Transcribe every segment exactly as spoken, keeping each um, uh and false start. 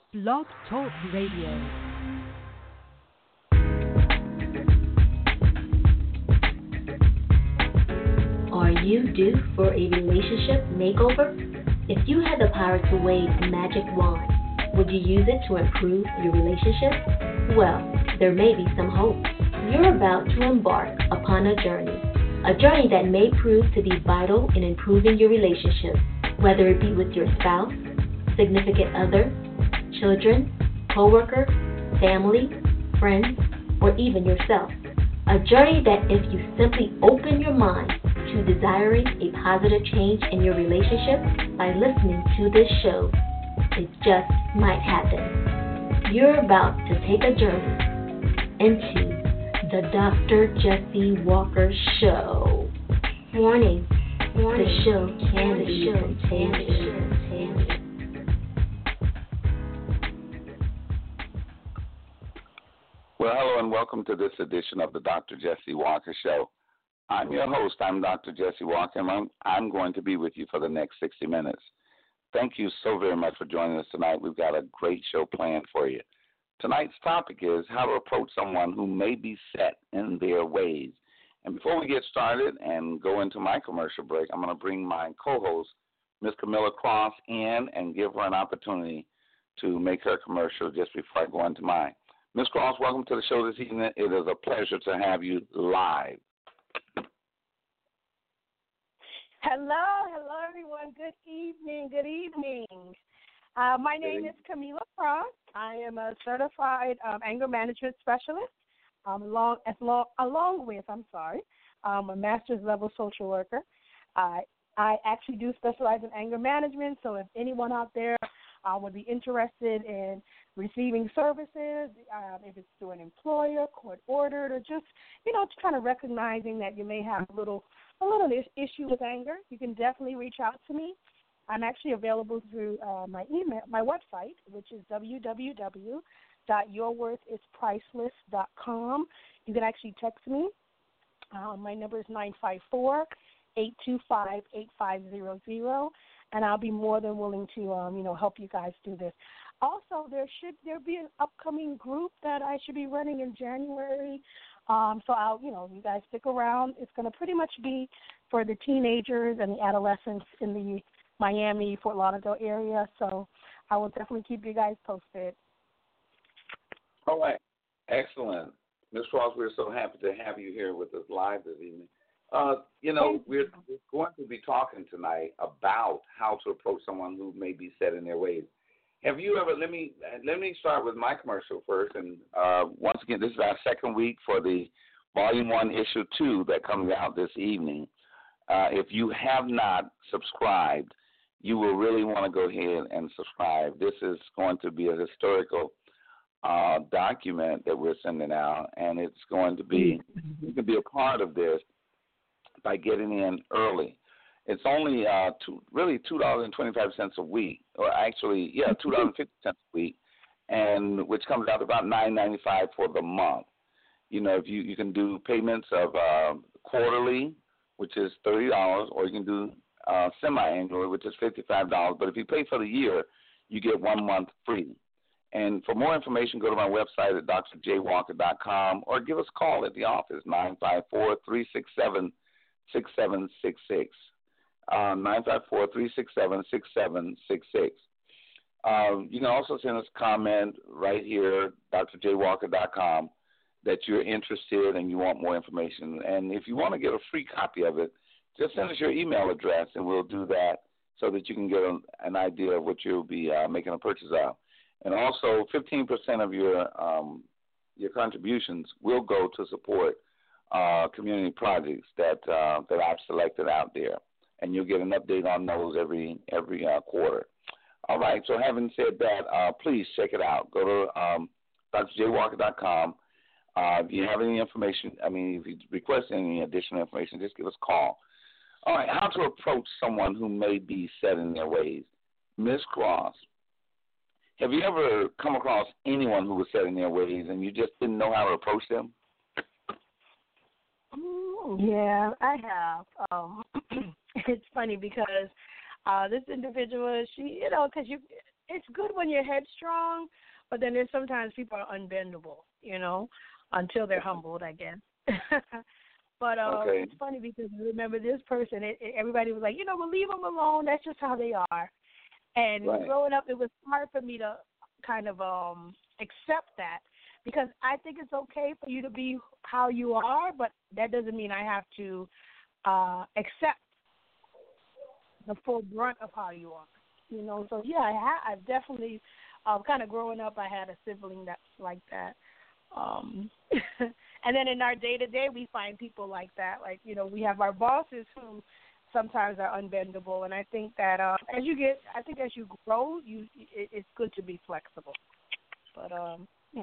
Blog Talk Radio. Are you due for a relationship makeover? If you had the power to wave a magic wand, would you use it to improve your relationship? Well, there may be some hope. You're about to embark upon a journey, a journey that may prove to be vital in improving your relationship, whether it be with your spouse, significant other, children, coworker, family, friends, or even yourself. A journey that if you simply open your mind to desiring a positive change in your relationship by listening to this show, it just might happen. You're about to take a journey into the Doctor Jesse Walker Show. Warning, Warning. The show can be contagious. Well, hello and welcome to this edition of the Doctor Jesse Walker Show. I'm your host. I'm Doctor Jesse Walker, and I'm, I'm going to be with you for the next sixty minutes. Thank you so very much for joining us tonight. We've got a great show planned for you. Tonight's topic is how to approach someone who may be set in their ways. And before we get started and go into my commercial break, I'm going to bring my co-host, Miz Camilla Cross, in and give her an opportunity to make her commercial just before I go into mine. Miz Cross, welcome to the show this evening. It is a pleasure to have you live. Hello, hello, everyone. Good evening, good evening. Uh, my name is Camilla Cross. I am a certified um, anger management specialist, um, along, as long, along with, I'm sorry, um, a master's level social worker. I I actually do specialize in anger management, so if anyone out there uh, would be interested in receiving services, um, if it's through an employer, court-ordered, or just, you know, kind of recognizing that you may have a little a little issue with anger, you can definitely reach out to me. I'm actually available through uh, my email, my website, which is w w w dot your worth is priceless dot com. You can actually text me. Uh, my number is nine five four, eight two five, eight five zero zero, and I'll be more than willing to, um, you know, help you guys do this. Also, there should there be an upcoming group that I should be running in January. Um, so I'll, you know, you guys stick around. It's going to pretty much be for the teenagers and the adolescents in the Miami, Fort Lauderdale area. So I will definitely keep you guys posted. All right. Excellent. Miz Cross, we're so happy to have you here with us live this evening. Uh, you know, we're, we're going to be talking tonight about how to approach someone who may be set in their ways. Have you ever, let me let me start with my commercial first. And uh, once again, this is our second week for the Volume one, Issue two that comes out this evening. Uh, if you have not subscribed, you will really want to go ahead and subscribe. This is going to be a historical uh, document that we're sending out, and it's going to be, you can be a part of this by getting in early. It's only uh, two, really two dollars and twenty-five cents a week, or actually, yeah, two dollars and fifty cents a week, and which comes out to about nine ninety-five for the month. You know, if you, you can do payments of uh, quarterly, which is thirty dollars, or you can do uh, semi-annual, which is fifty-five dollars. But if you pay for the year, you get one month free. And for more information, go to my website at d r j walker dot com or give us a call at the office, nine five four, three six seven, six seven six six. Uh, nine five four, three six seven, six seven six six. Uh, you can also send us a comment right here, d r j walker dot com, that you're interested and you want more information. And if you want to get a free copy of it, just send us your email address, and we'll do that so that you can get a, an idea of what you'll be uh, making a purchase of. And also, fifteen percent of your um, your contributions will go to support uh, community projects that uh, that I've selected out there. And you'll get an update on those every every uh, quarter. All right, so having said that, uh, please check it out. Go to um, d r j walker dot com. Uh, if you have any information, I mean, if you request any additional information, just give us a call. All right, how to approach someone who may be set in their ways. Miz Cross, have you ever come across anyone who was set in their ways and you just didn't know how to approach them? Yeah, I have. Um, it's funny because uh, this individual, she, you know, because you, it's good when you're headstrong, but then there's sometimes people are unbendable, you know, until they're humbled, I guess. But uh, okay. it's funny because remember this person, it, it, everybody was like, you know, well, leave them alone. That's just how they are. And right. growing up, it was hard for me to kind of um, accept that because I think it's okay for you to be how you are, but that doesn't mean I have to uh, accept the full brunt of how you are. You know, so yeah, I ha- I've definitely uh, kind of growing up, I had a sibling that's like that. Um, and then in our day-to-day, we find people like that. Like, you know, we have our bosses who sometimes are unbendable. And I think that uh, as you get, I think as you grow, you it, it's good to be flexible. But, um, yeah.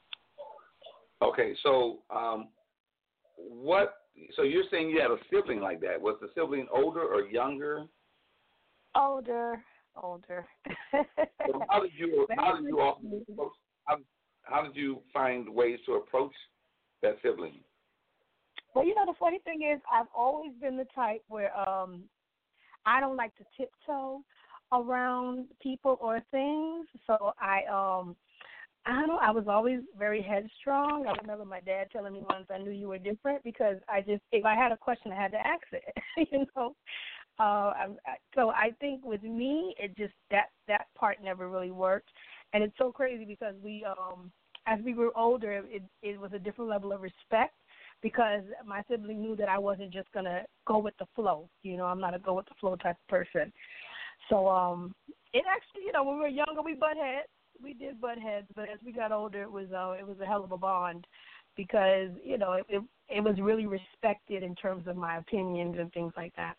Okay, so um, what, so you're saying you had a sibling like that. Was the sibling older or younger? Older, older. So how did you, how did you all approach, how, how did you find ways to approach that sibling? Well, you know, the funny thing is I've always been the type where um, I don't like to tiptoe around people or things. So I, um, I don't know, I was always very headstrong. I remember my dad telling me once, I knew you were different because I just, if I had a question, I had to ask it, you know. Uh, I, so I think with me, it just, that, that part never really worked. And it's so crazy because we, um, as we grew older, it, it was a different level of respect because my sibling knew that I wasn't just going to go with the flow. You know, I'm not a go with the flow type of person. So um, it actually, you know, when we were younger, we butt heads. We did butt heads, but as we got older, it was uh, it was a hell of a bond because, you know, it, it, it was really respected in terms of my opinions and things like that.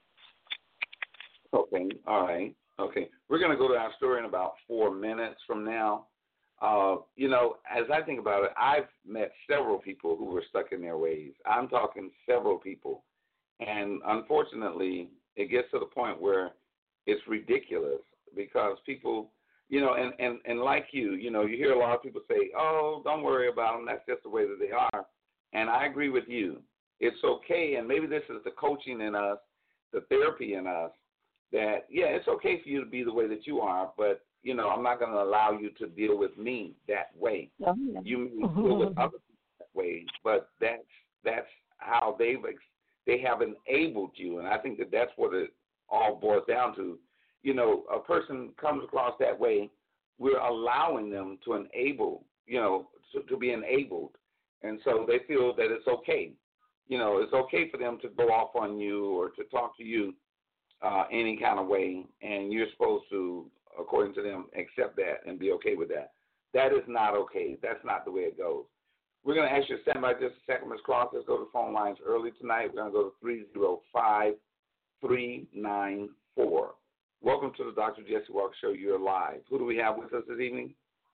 Okay, all right. Okay, we're going to go to our story in about four minutes from now. Uh, you know, as I think about it, I've met several people who were stuck in their ways. I'm talking several people. And unfortunately, it gets to the point where it's ridiculous because people, you know, and, and, and like you, you know, you hear a lot of people say, oh, don't worry about them. That's just the way that they are. And I agree with you. It's okay, and maybe this is the coaching in us, the therapy in us, that, yeah, it's okay for you to be the way that you are, but, you know, I'm not going to allow you to deal with me that way. Oh, yeah. You may deal with other people that way, but that's that's how they've they have enabled you, and I think that that's what it all boils down to. You know, a person comes across that way, we're allowing them to enable, you know, to, to be enabled, and so they feel that it's okay. You know, it's okay for them to go off on you or to talk to you Uh, any kind of way, and you're supposed to, according to them, accept that and be okay with that. That is not okay. That's not the way it goes. We're going to ask you to stand by just a second, Miz Cross. Let's go to the phone lines early tonight. We're going to go to three oh five, three nine four. Welcome to the Doctor Jesse Walker Show. You're live. Who do we have with us this evening?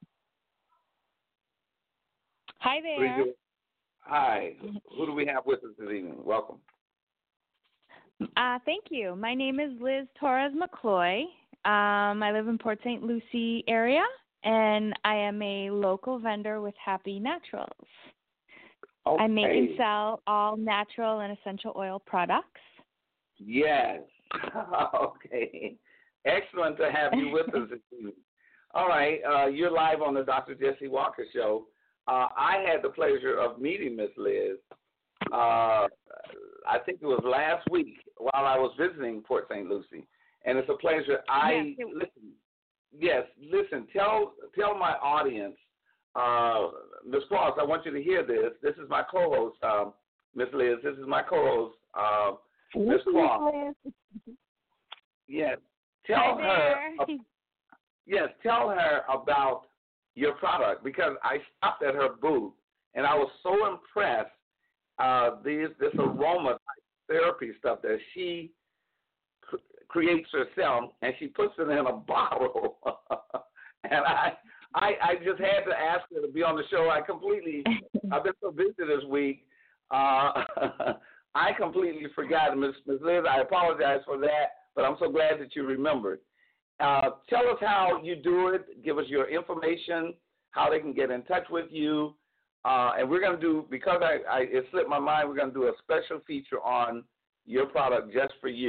Hi there. Hi. Who do we have with us this evening? Welcome. Uh, thank you. My name is Liz Torres McCloy. Um, I live in Port Saint Lucie area, and I am a local vendor with Happy Naturals. Okay. I make and sell all natural and essential oil products. Yes. Okay. Excellent to have you with us this evening. All right. Uh, you're live on the Doctor Jesse Walker Show. Uh, I had the pleasure of meeting Miss Liz. Uh, I think it was last week while I was visiting Port Saint Lucie, and it's a pleasure. I yes, listen. Yes, listen. Tell tell my audience, uh, Miz Cross. I want you to hear this. This is my co-host, um, Miss Liz. This is my co-host, uh, Miz Cross. Yes. Tell Hi her. there. Yes. Tell her about your product because I stopped at her booth and I was so impressed. Uh, these, this aroma therapy stuff that she cr- creates herself, and she puts it in a bottle. and I, I, I just had to ask her to be on the show. I completely, I've been so busy this week. Uh, I completely forgot, Miz Miz Liz. I apologize for that, but I'm so glad that you remembered. Uh, tell us how you do it. Give us your information, how they can get in touch with you. Uh, and we're going to do, because I, I, it slipped my mind, we're going to do a special feature on your product just for you.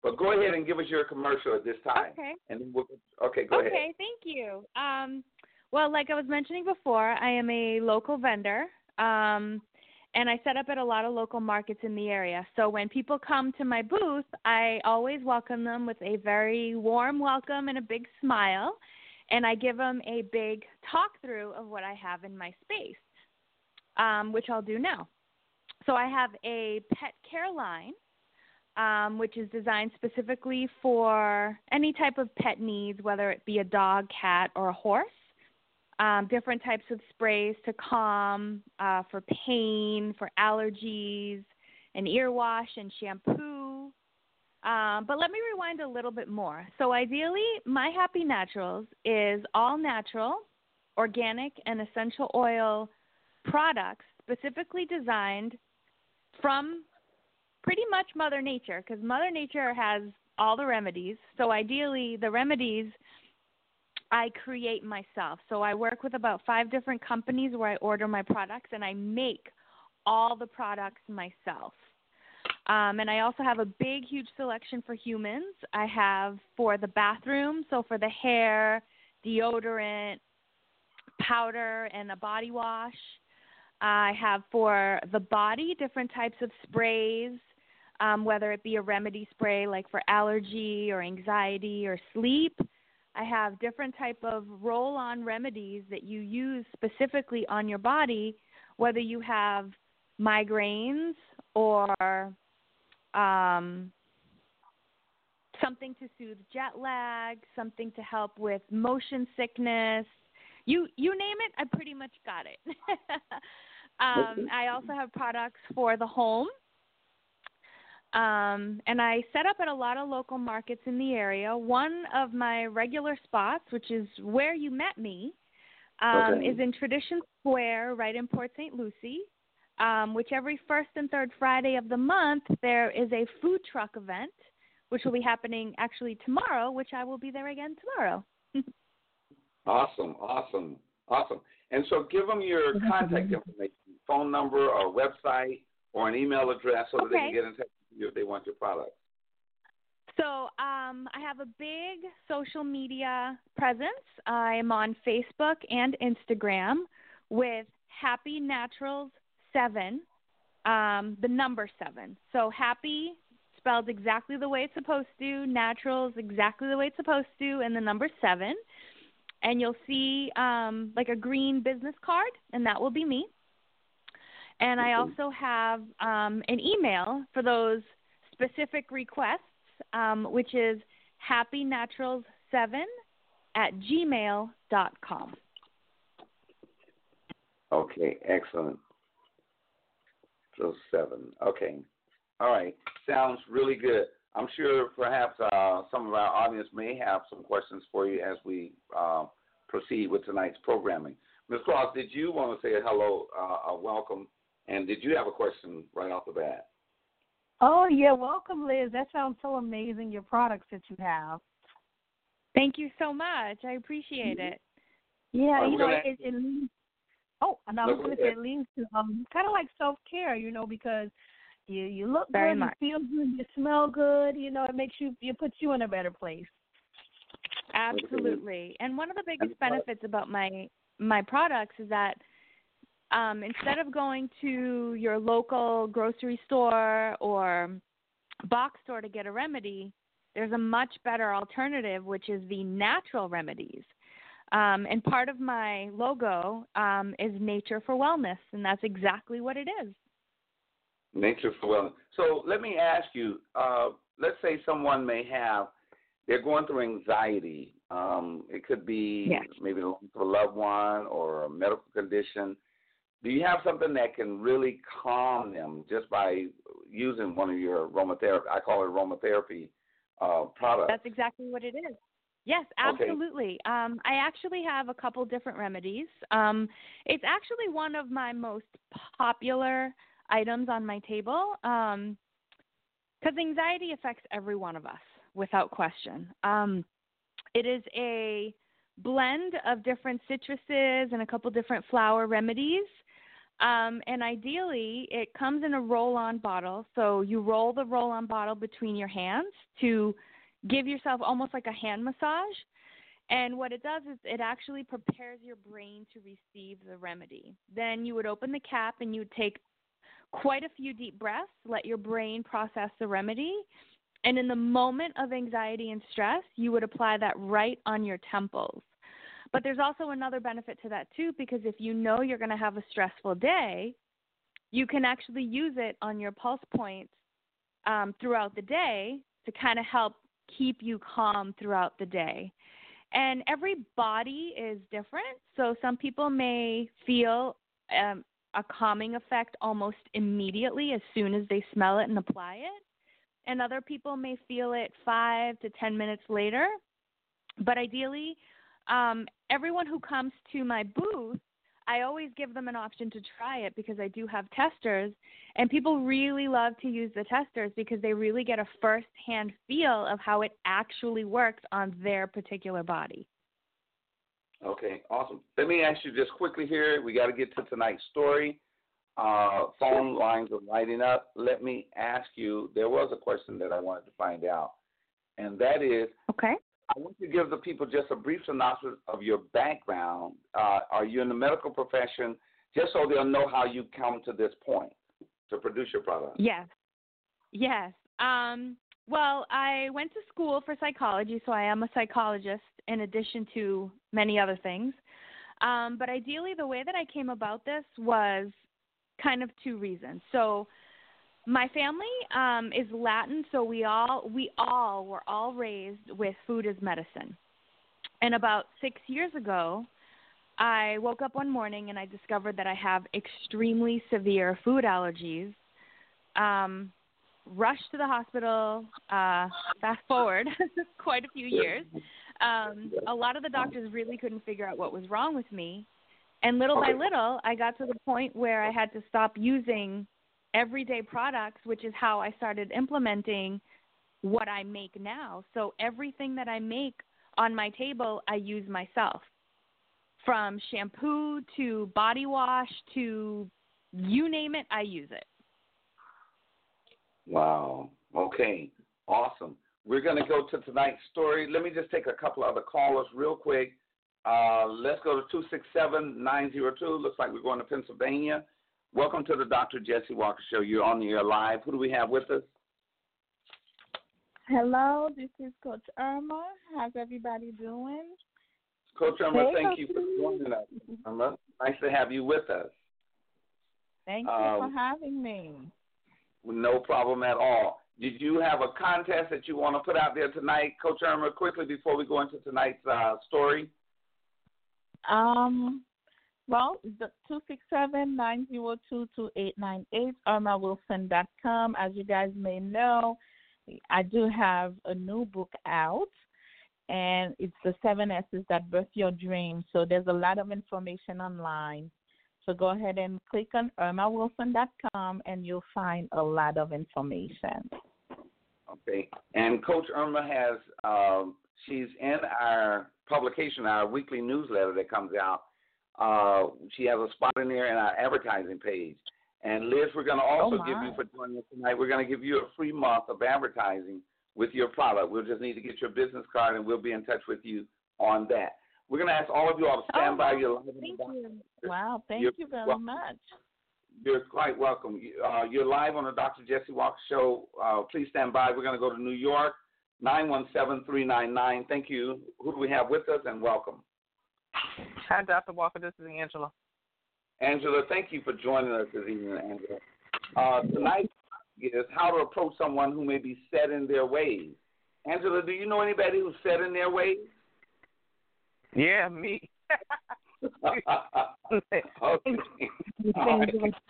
But go ahead and give us your commercial at this time. Okay. And then we'll, okay, go okay, ahead. Okay, thank you. Um, well, like I was mentioning before, I am a local vendor, um, and I set up at a lot of local markets in the area. So when people come to my booth, I always welcome them with a very warm welcome and a big smile, and I give them a big talk through of what I have in my space, um, which I'll do now. So I have a pet care line, um, which is designed specifically for any type of pet needs, whether it be a dog, cat, or a horse. Um, different types of sprays to calm, uh, for pain, for allergies, an ear wash and shampoo. Um, but let me rewind a little bit more. So ideally, My Happy Naturals is all natural, organic, and essential oil products specifically designed from pretty much Mother Nature, because Mother Nature has all the remedies. So ideally, the remedies I create myself. So I work with about five different companies where I order my products, and I make all the products myself. Um, and I also have a big, huge selection for humans. I have for the bathroom, so for the hair, deodorant, powder, and a body wash. I have for the body different types of sprays, um, whether it be a remedy spray like for allergy or anxiety or sleep. I have different type of roll-on remedies that you use specifically on your body, whether you have migraines or um, something to soothe jet lag, something to help with motion sickness. You you name it, I pretty much got it. um, I also have products for the home. Um, and I set up at a lot of local markets in the area. One of my regular spots, which is where you met me, um, Okay. is in Tradition Square right in Port Saint Lucie, um, which every first and third Friday of the month there is a food truck event, which will be happening actually tomorrow, which I will be there again tomorrow. Awesome, awesome, awesome. And so give them your contact information, phone number or website or an email address so that they Okay. can get in touch with you if they want your product. So um, I have a big social media presence. I am on Facebook and Instagram with Happy Naturals seven, um, the number seven. So Happy spelled exactly the way it's supposed to, Naturals exactly the way it's supposed to, and the number seven. And you'll see um, like a green business card, and that will be me. And I also have um, an email for those specific requests, um, which is happy naturals seven at gmail dot com. Okay, excellent. So seven. Okay. All right. Sounds really good. I'm sure perhaps uh, some of our audience may have some questions for you as we uh, proceed with tonight's programming. Miz Cross, did you want to say a hello, uh, a welcome, and did you have a question right off the bat? Oh, yeah. Welcome, Liz. That sounds so amazing, your products that you have. Thank you so much. I appreciate it. Yeah, Right, you know, gonna... it, it leads, oh, and I was going to say it leads to um, kind of like self-care, you know, because you, you look Very good, much. you feel good, you smell good, you know, it makes you, it puts you in a better place. Absolutely. And one of the biggest benefits about my my products is that um, instead of going to your local grocery store or box store to get a remedy, there's a much better alternative, which is the natural remedies. Um, and part of my logo um, is Nature for Wellness, and that's exactly what it is. Nature for Wellness. So let me ask you, uh, let's say someone may have, they're going through anxiety. Um, it could be Yes. maybe the loss of a loved one or a medical condition. Do you have something that can really calm them just by using one of your aromatherapy, I call it aromatherapy uh, products? That's exactly what it is. Yes, absolutely. Okay. Um, I actually have a couple different remedies. Um, it's actually one of my most popular items on my table because um, anxiety affects every one of us without question. Um, it is a blend of different citruses and a couple different flower remedies Um, and ideally, it comes in a roll-on bottle. So you roll the roll-on bottle between your hands to give yourself almost like a hand massage. And what it does is it actually prepares your brain to receive the remedy. Then you would open the cap and you would take quite a few deep breaths, let your brain process the remedy. And in the moment of anxiety and stress, you would apply that right on your temples. But there's also another benefit to that, too, because if you know you're going to have a stressful day, you can actually use it on your pulse points um, throughout the day to kind of help keep you calm throughout the day. And every body is different. So some people may feel um, a calming effect almost immediately as soon as they smell it and apply it. And other people may feel it five to ten minutes later. But ideally, um, everyone who comes to my booth, I always give them an option to try it because I do have testers. And people really love to use the testers because they really get a first-hand feel of how it actually works on their particular body. Okay, awesome. Let me ask you just quickly here. We got to get to tonight's story. Uh, phone lines are lighting up. Let me ask you, there was a question that I wanted to find out, and that is, okay. I want you to give the people just a brief synopsis of your background. Uh, are you in the medical profession, just so they'll know how you come to this point to produce your product? Yes. Yes. Um, well, I went to school for psychology, so I am a psychologist in addition to many other things. Um, but ideally, the way that I came about this was kind of two reasons. So my family um, is Latin, so we all we all were all raised with food as medicine. And about six years ago, I woke up one morning and I discovered that I have extremely severe food allergies. Um, rushed to the hospital, uh, fast forward quite a few years. Um, a lot of the doctors really couldn't figure out what was wrong with me. And little by little, I got to the point where I had to stop using everyday products, which is how I started implementing what I make now. So everything that I make on my table, I use myself. From shampoo to body wash to you name it, I use it. Wow. Okay. Awesome. We're going to go to tonight's story. Let me just take a couple other callers real quick. Uh, let's go to two six seven, nine zero two. Looks like we're going to Pennsylvania. Welcome to the Doctor Jesse Walker Show. You're on the air live. Who do we have with us? Hello, this is Coach Irma. How's everybody doing? Coach Irma, hey, thank Coach you for joining us. Irma, nice to have you with us. Thank you um, for having me. No problem at all. Did you have a contest that you want to put out there tonight, Coach Irma, quickly before we go into tonight's uh, story? Um, well, the two six seven, nine zero two, two eight nine eight, irma wilson dot com. As you guys may know, I do have a new book out, and it's the seven S's that birth your dream. So there's a lot of information online. So go ahead and click on irma wilson dot com, and you'll find a lot of information. Okay. And Coach Irma has, um, she's in our publication, our weekly newsletter that comes out. Uh, she has a spot in there in our advertising page. And Liz, we're going to also oh give you, for joining us tonight, we're going to give you a free month of advertising with your product. We'll just need to get your business card, and we'll be in touch with you on that. We're going to ask all of you all to stand oh, by. Your thank you. Wow, thank you're you very welcome. much. You're quite welcome. Uh, you're live on the Doctor Jesse Walker Show. Uh, please stand by. We're going to go to New York, nine one seven, three nine nine. Thank you. Who do we have with us, and welcome? Hi, Doctor Walker. This is Angela. Angela, thank you for joining us this evening, Angela. Uh, tonight is how to approach someone who may be set in their ways. Angela, do you know anybody who's set in their ways? Yeah, me. Okay. All right.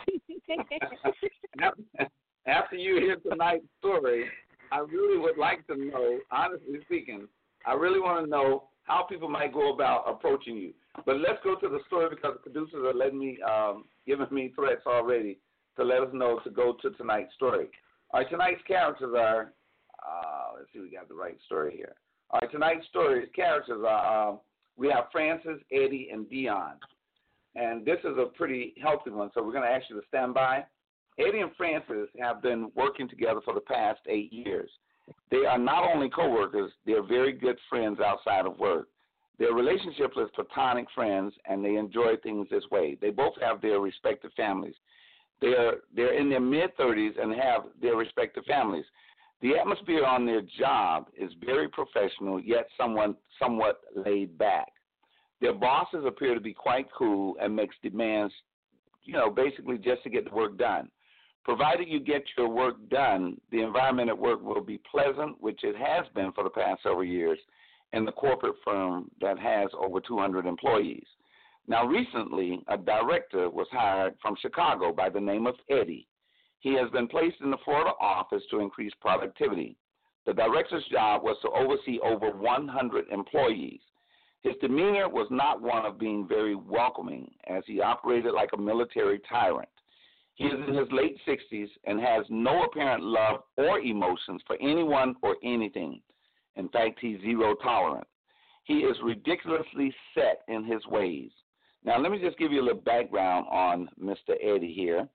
After you hear tonight's story, I really would like to know, honestly speaking, I really want to know how people might go about approaching you. But let's go to the story because the producers are letting me, um, giving me threats already to let us know to go to tonight's story. All right, tonight's characters are, uh, let's see, we got the right story here. All right, tonight's story characters are, um, we have Francis, Eddie, and Dion. and this is a pretty healthy one, so we're going to ask you to stand by. Eddie and Frances have been working together for the past eight years. They are not only coworkers, they're very good friends outside of work. Their relationship is platonic friends, and they enjoy things this way. They both have their respective families. They're, they're in their mid-thirties and have their respective families. The atmosphere on their job is very professional, yet somewhat, somewhat laid back. Their bosses appear to be quite cool and makes demands, you know, basically just to get the work done. Provided you get your work done, the environment at work will be pleasant, which it has been for the past several years in the corporate firm that has over two hundred employees. Now, recently, a director was hired from Chicago by the name of Eddie. He has been placed in the Florida office to increase productivity. The director's job was to oversee over one hundred employees. His demeanor was not one of being very welcoming, as he operated like a military tyrant. He is in his late sixties and has no apparent love or emotions for anyone or anything. In fact, he's zero tolerant. He is ridiculously set in his ways. Now, let me just give you a little background on Mister Eddie here.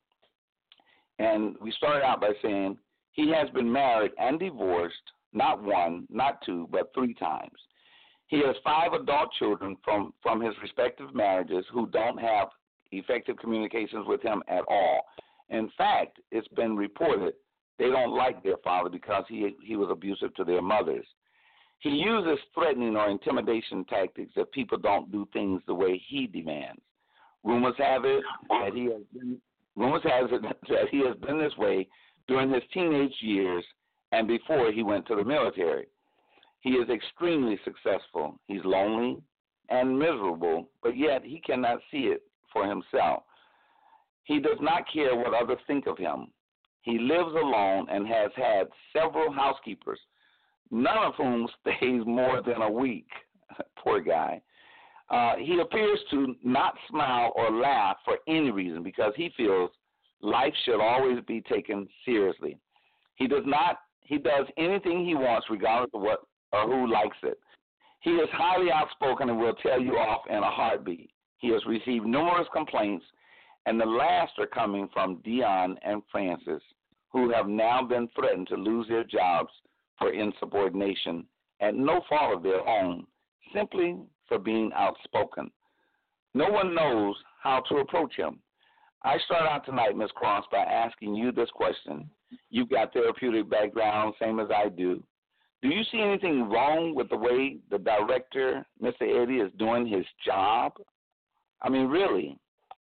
And we started out by saying he has been married and divorced, not one, not two, but three times. He has five adult children from, from his respective marriages who don't have effective communications with him at all. In fact, it's been reported they don't like their father because he he was abusive to their mothers. He uses threatening or intimidation tactics if people don't do things the way he demands. Rumors have it that he has been rumors has it that he has been this way during his teenage years and before he went to the military. He is extremely successful. He's lonely and miserable, but yet he cannot see it for himself. He does not care what others think of him. He lives alone and has had several housekeepers, none of whom stays more than a week. Poor guy. Uh, he appears to not smile or laugh for any reason because he feels life should always be taken seriously. He does not. He does anything he wants regardless of what or who likes it. He is highly outspoken and will tell you off in a heartbeat. He has received numerous complaints, and the last are coming from Dion and Frances, who have now been threatened to lose their jobs for insubordination at no fault of their own, simply for being outspoken. No one knows how to approach him. I start out tonight, Miz Cross, by asking you this question. You've got therapeutic background, same as I do. Do you see anything wrong with the way the director, Mister Eddie, is doing his job? I mean, really?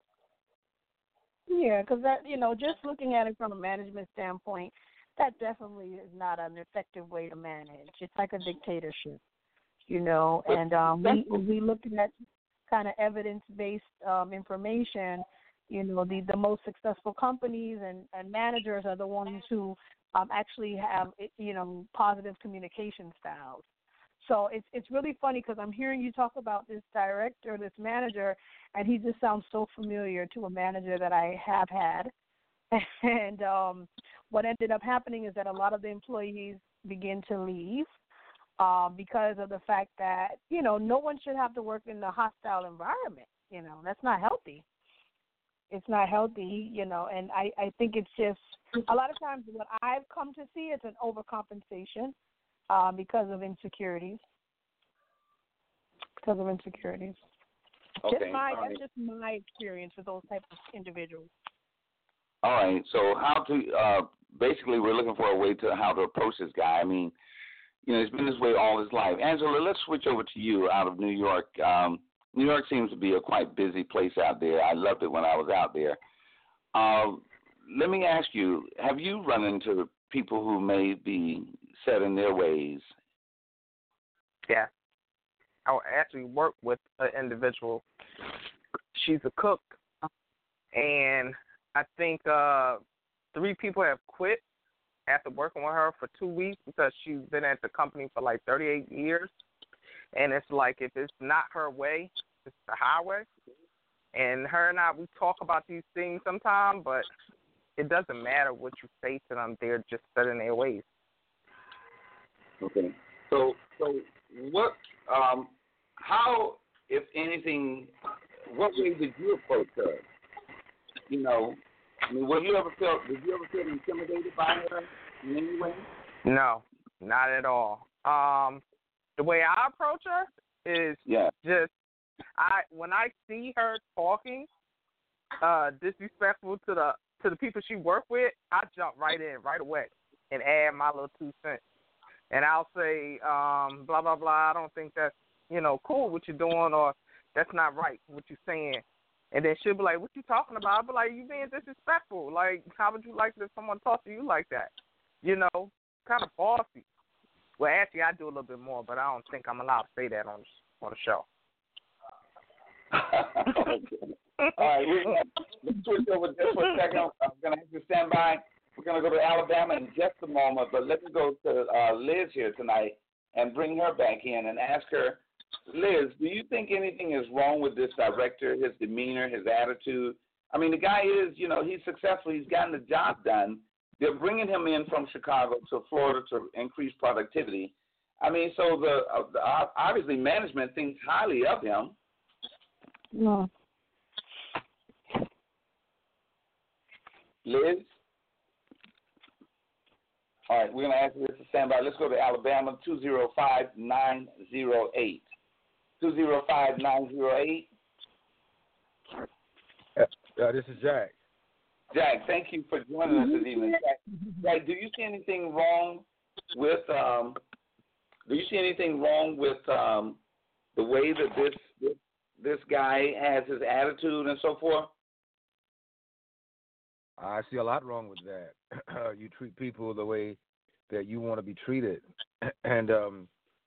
Yeah, because that, you know, just looking at it from a management standpoint, that definitely is not an effective way to manage. It's like a dictatorship, you know. And um, we we looking at kind of evidence-based um, information. You know, the the most successful companies and, and managers are the ones who um, actually have, you know, positive communication styles. So it's it's really funny because I'm hearing you talk about this director, this manager, and he just sounds so familiar to a manager that I have had. And um, what ended up happening is that a lot of the employees begin to leave uh, because of the fact that, you know, no one should have to work in a hostile environment. You know, that's not healthy. It's not healthy, you know, and I, I think it's just a lot of times what I've come to see is an overcompensation. Uh, because of insecurities. Because of insecurities. Okay. Just my, right. That's just my experience with those types of individuals. All right. So how to uh, basically we're looking for a way to how to approach this guy. I mean, you know, he's been this way all his life. Angela, let's switch over to you out of New York. Um, New York seems to be a quite busy place out there. I loved it when I was out there. Uh, let me ask you: have you run into people who may be set in their ways? Yeah. I actually work with an individual. She's a cook, and I think uh, three people have quit after working with her for two weeks because she's been at the company for like thirty-eight years. And it's like if it's not her way, it's the highway. And her and I, we talk about these things sometimes, but it doesn't matter what you say to them. They're just set in their ways. Okay. So, so what? Um, how, if anything, what way did you approach her? You know, I mean, were you ever felt? Did you ever feel intimidated by her in any way? No, not at all. Um, the way I approach her is yeah. just I when I see her talking uh, disrespectful to the to the people she work with, I jump right in right away and add my little two cents. And I'll say, um, blah blah blah. I don't think that's you know cool what you're doing, or that's not right what you're saying. And then she'll be like, "What you talking about?" I'll be like, "You being disrespectful. Like, how would you like if someone talk to you like that? You know, kind of bossy." Well, actually, I do a little bit more, but I don't think I'm allowed to say that on on the show. Okay. All right, we're let's switch over just for a second. I'm going to have you stand by. We're going to go to Alabama in just a moment, but let me go to uh, Liz here tonight and bring her back in and ask her, Liz, do you think anything is wrong with this director, his demeanor, his attitude? I mean, the guy is, you know, he's successful. He's gotten the job done. They're bringing him in from Chicago to Florida to increase productivity. I mean, so the, uh, the obviously management thinks highly of him. No. Liz? All right, we're going to ask Liz to stand by. Let's go to Alabama, two zero five nine zero eight. two zero five nine zero eight. Uh, this is Jack. Jack, thank you for joining us this evening. Jack, Jack, do you see anything wrong with um, do you see anything wrong with um, the way that this, this this guy has his attitude and so forth? I see a lot wrong with that. You treat people the way that you want to be treated. And um,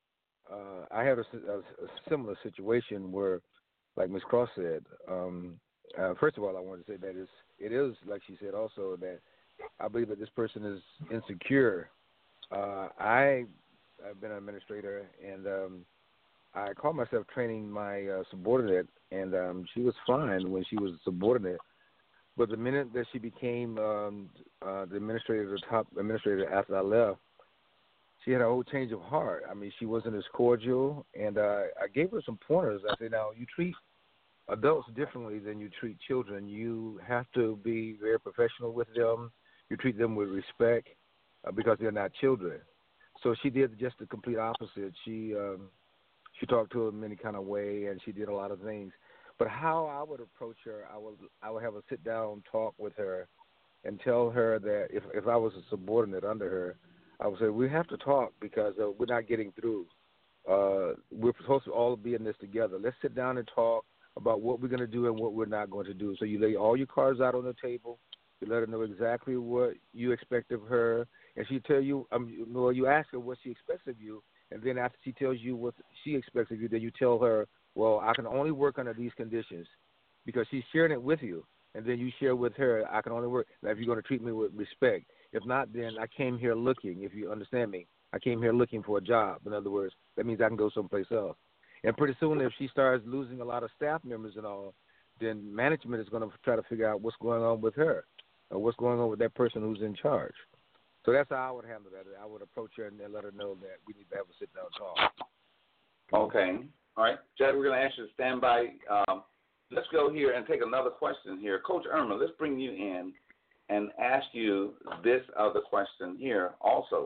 uh, I had a, a, a similar situation where, like Miz Cross said, um, uh, first of all, I want to say that it's, it is, like she said also, that I believe that this person is insecure. Uh, I, I've been an administrator, and um, I called myself training my uh, subordinate, and um, she was fine when she was a subordinate. But the minute that she became um, uh, the administrator, the top administrator after I left, she had a whole change of heart. I mean, she wasn't as cordial, and uh, I gave her some pointers. I said, now, you treat adults differently than you treat children. You have to be very professional with them. You treat them with respect uh, because they're not children. So she did just the complete opposite. She um, she talked to them in any kind of way, and she did a lot of things. But how I would approach her, I would I would have a sit down talk with her, and tell her that if if I was a subordinate under her, I would say we have to talk because uh, we're not getting through. Uh, we're supposed to all be in this together. Let's sit down and talk about what we're going to do and what we're not going to do. So you lay all your cards out on the table. You let her know exactly what you expect of her, and she tell you. Um, well, you ask her what she expects of you, and then after she tells you what she expects of you, then you tell her, well, I can only work under these conditions, because she's sharing it with you, and then you share with her, I can only work if you're going to treat me with respect. If not, then I came here looking, if you understand me. I came here looking for a job. In other words, that means I can go someplace else. And pretty soon, if she starts losing a lot of staff members and all, then management is going to try to figure out what's going on with her, or what's going on with that person who's in charge. So that's how I would handle that. I would approach her and then let her know that we need to have a sit-down talk. Okay. All right, Jack, we're going to ask you to stand by. Um, let's go here and take another question here. Coach Irma, let's bring you in and ask you this other question here also.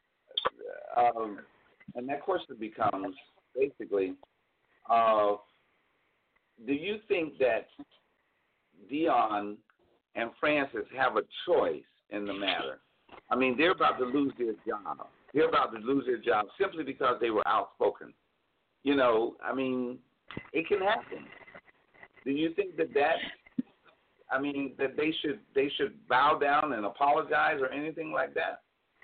Um, and that question becomes basically, uh, do you think that Dion and Francis have a choice in the matter? I mean, they're about to lose their job. They're about to lose their job simply because they were outspoken. You know, I mean, it can happen. Do you think that that, I mean, that they should they should bow down and apologize or anything like that?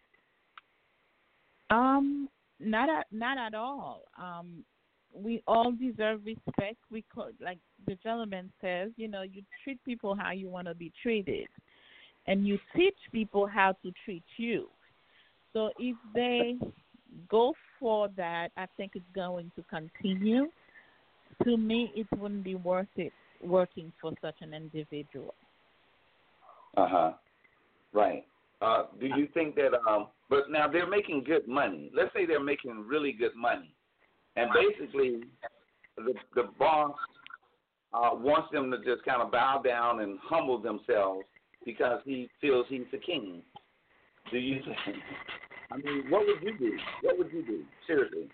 Um, not at not at all. Um, we all deserve respect. We could, like the gentleman says, you know, you treat people how you want to be treated, and you teach people how to treat you. So if they go for that, I think it's going to continue. To me, it wouldn't be worth it working for such an individual. Uh-huh. Right. Uh, do you think that, um, but now they're making good money. Let's say they're making really good money. And basically, the, the boss uh, wants them to just kind of bow down and humble themselves because he feels he's the king. Do you think? I mean, what would you do? What would you do? Seriously.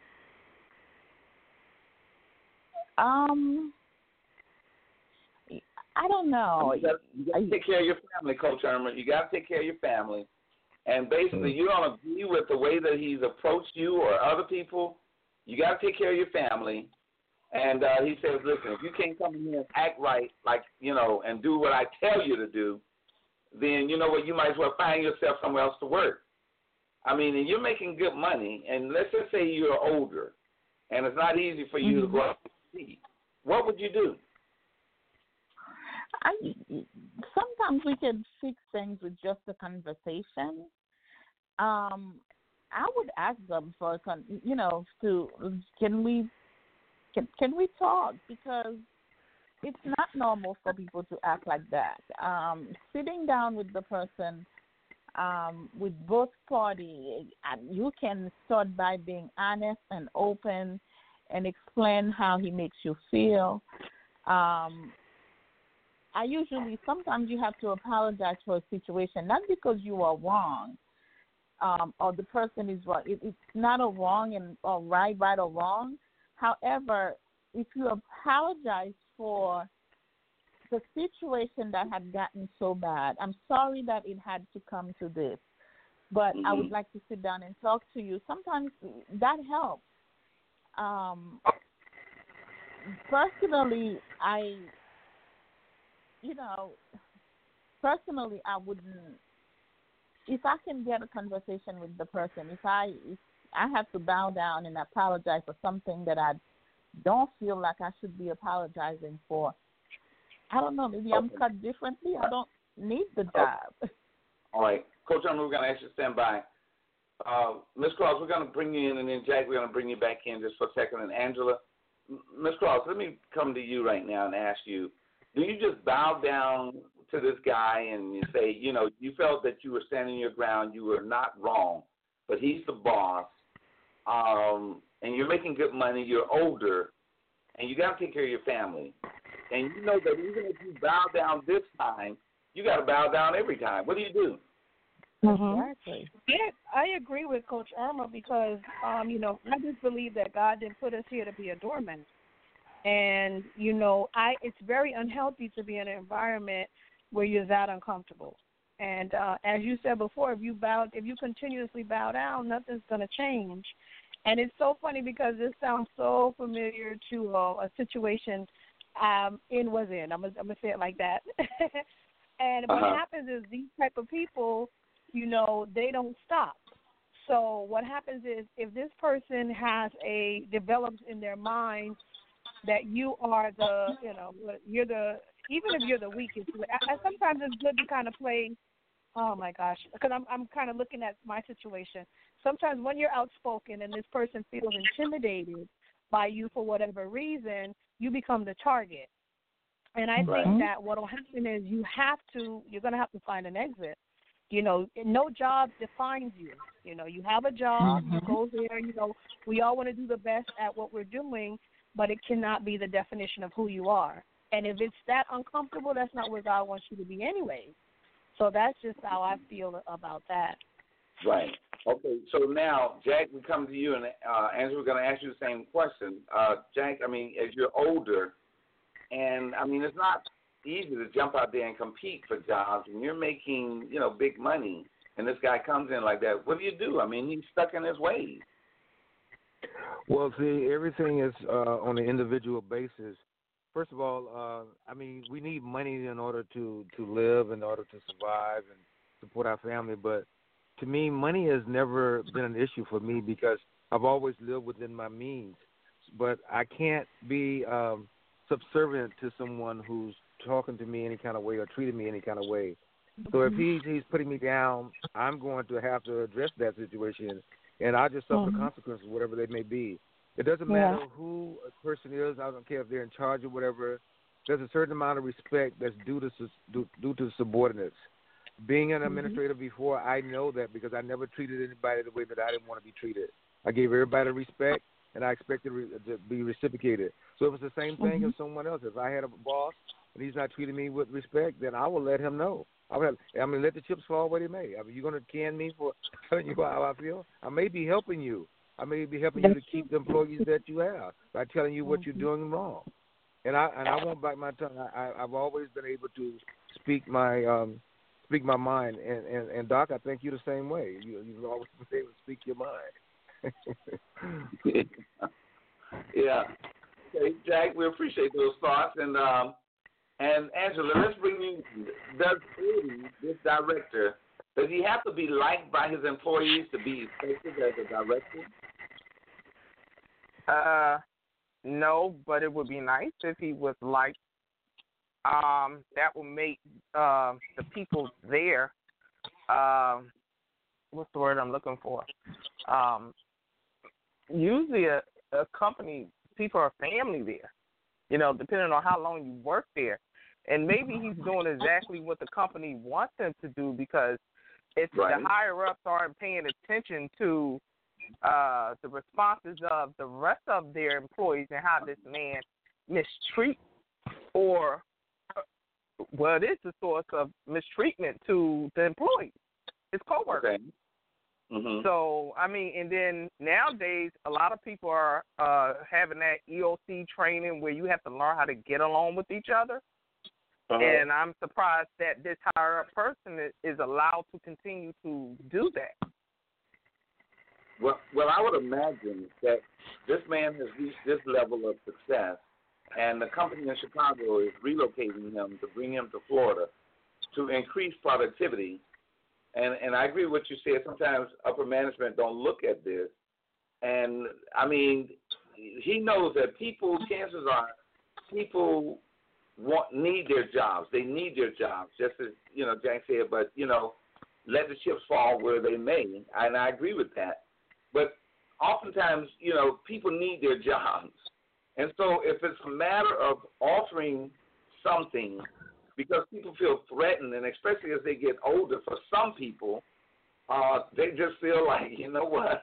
Um, I don't know. You got to take care of your family, Coach Irma. You got to take care of your family. And basically, you don't agree with the way that he's approached you or other people. You got to take care of your family. And uh, he says, listen, if you can't come in here and act right, like, you know, and do what I tell you to do, then you know what, you might as well find yourself somewhere else to work. I mean, and you're making good money, and let's just say you're older, and it's not easy for you mm-hmm. to go out and see. What would you do? I, sometimes we can fix things with just a conversation. Um, I would ask them for, you know, to can we can can we talk, because it's not normal for people to act like that. Um, sitting down with the person, um, with both parties, you can start by being honest and open and explain how he makes you feel. Um, I usually, sometimes you have to apologize for a situation, not because you are wrong um, or the person is wrong. It, it's not a wrong and or right, right or wrong. However, if you apologize for the situation that had gotten so bad, I'm sorry that it had to come to this, but mm-hmm. I would like to sit down and talk to you. Sometimes that helps. Um, personally, I, you know, personally, I wouldn't, if I can get a conversation with the person, if I, if I have to bow down and apologize for something that I don't feel like I should be apologizing for, I don't know, maybe okay. I'm cut differently. I don't need the job. Okay. All right. Coach, I'm going to ask you to stand by. Uh, Miz Cross, we're going to bring you in, and then Jack, we're going to bring you back in just for a second. And Angela, Miz Cross, let me come to you right now and ask you, do you just bow down to this guy and you say, you know, you felt that you were standing your ground, you were not wrong, but he's the boss, um, and you're making good money, you're older, and you got to take care of your family. And you know that even if you bow down this time, you got to bow down every time. What do you do? Mm-hmm. Exactly. Yeah, I agree with Coach Irma because, um, you know, I just believe that God didn't put us here to be a doorman. And, you know, I it's very unhealthy to be in an environment where you're that uncomfortable. And uh, as you said before, if you bow, if you continuously bow down, nothing's going to change. And it's so funny because this sounds so familiar to uh, a situation um, in was in. I'm going to say it like that. And uh-huh. what happens is these type of people, you know, they don't stop. So what happens is if this person has a develops in their mind that you are the, you know, you're the, even if you're the weakest, I, I, sometimes it's good to kind of play, oh my gosh, because I'm I'm kind of looking at my situation. Sometimes when you're outspoken and this person feels intimidated by you for whatever reason, you become the target. And I right. think that what will happen is you have to, you're going to have to find an exit. You know, no job defines you. You know, you have a job, mm-hmm. you go there, you know, we all want to do the best at what we're doing, but it cannot be the definition of who you are. And if it's that uncomfortable, that's not where God wants you to be anyway. So that's just how I feel about that. Right. Okay, so now, Jack, we come to you, and uh, Andrew, we're going to ask you the same question. Uh, Jack, I mean, as you're older, and, I mean, it's not easy to jump out there and compete for jobs, and you're making, you know, big money, and this guy comes in like that. What do you do? I mean, he's stuck in his ways. Well, see, everything is uh, on an individual basis. First of all, uh, I mean, we need money in order to, to live, in order to survive and support our family. But to me, money has never been an issue for me because I've always lived within my means. But I can't be um, subservient to someone who's talking to me any kind of way or treating me any kind of way. So if he's, he's putting me down, I'm going to have to address that situation, and I'll just suffer mm-hmm. the consequences, whatever they may be. It doesn't matter yeah. who a person is. I don't care if they're in charge or whatever. There's a certain amount of respect that's due to due, due to subordinates. Being an administrator mm-hmm. before, I know that because I never treated anybody the way that I didn't want to be treated. I gave everybody respect, and I expect it re- to be reciprocated. So if it's the same thing Mm-hmm. as someone else, if I had a boss and he's not treating me with respect, then I will let him know. I will. I mean, let the chips fall where they may. I mean, you're going to can me for telling you how I feel? I may be helping you. I may be helping you to keep the employees that you have by telling you what you're doing wrong. And I and I won't bite my tongue. I, I I've always been able to speak my um speak my mind. And, and, and Doc, I think you're the same way. You you've always been able to speak your mind. Yeah. Okay, Jack, we appreciate those thoughts. And um, and Angela, let's bring you. Does Eddie, this director, does he have to be liked by his employees to be effective as a director? Uh, no, but it would be nice if he was liked. Um, that would make uh, the people there. Um, what's the word I'm looking for? Um, usually a, a company, people are family there. You know, depending on how long you work there. And maybe he's doing exactly what the company wants him to do, because if Right. the higher-ups aren't paying attention to uh, the responses of the rest of their employees and how this man mistreats, or, well, it is the source of mistreatment to the employees, his coworkers. Okay. Mm-hmm. So, I mean, and then nowadays, a lot of people are uh, having that E O C training where you have to learn how to get along with each other. Uh-huh. And I'm surprised that this higher-up person is, is allowed to continue to do that. Well, well, I would imagine that this man has reached this level of success, and the company in Chicago is relocating him to bring him to Florida to increase productivity. And and I agree with what you said. Sometimes upper management don't look at this. And, I mean, he knows that people, chances are, people want need their jobs. They need their jobs, just as, you know, Jack said, but, you know, let the chips fall where they may. And I agree with that. But oftentimes, you know, people need their jobs. And so if it's a matter of altering something because people feel threatened, and especially as they get older, for some people, uh, they just feel like, you know what,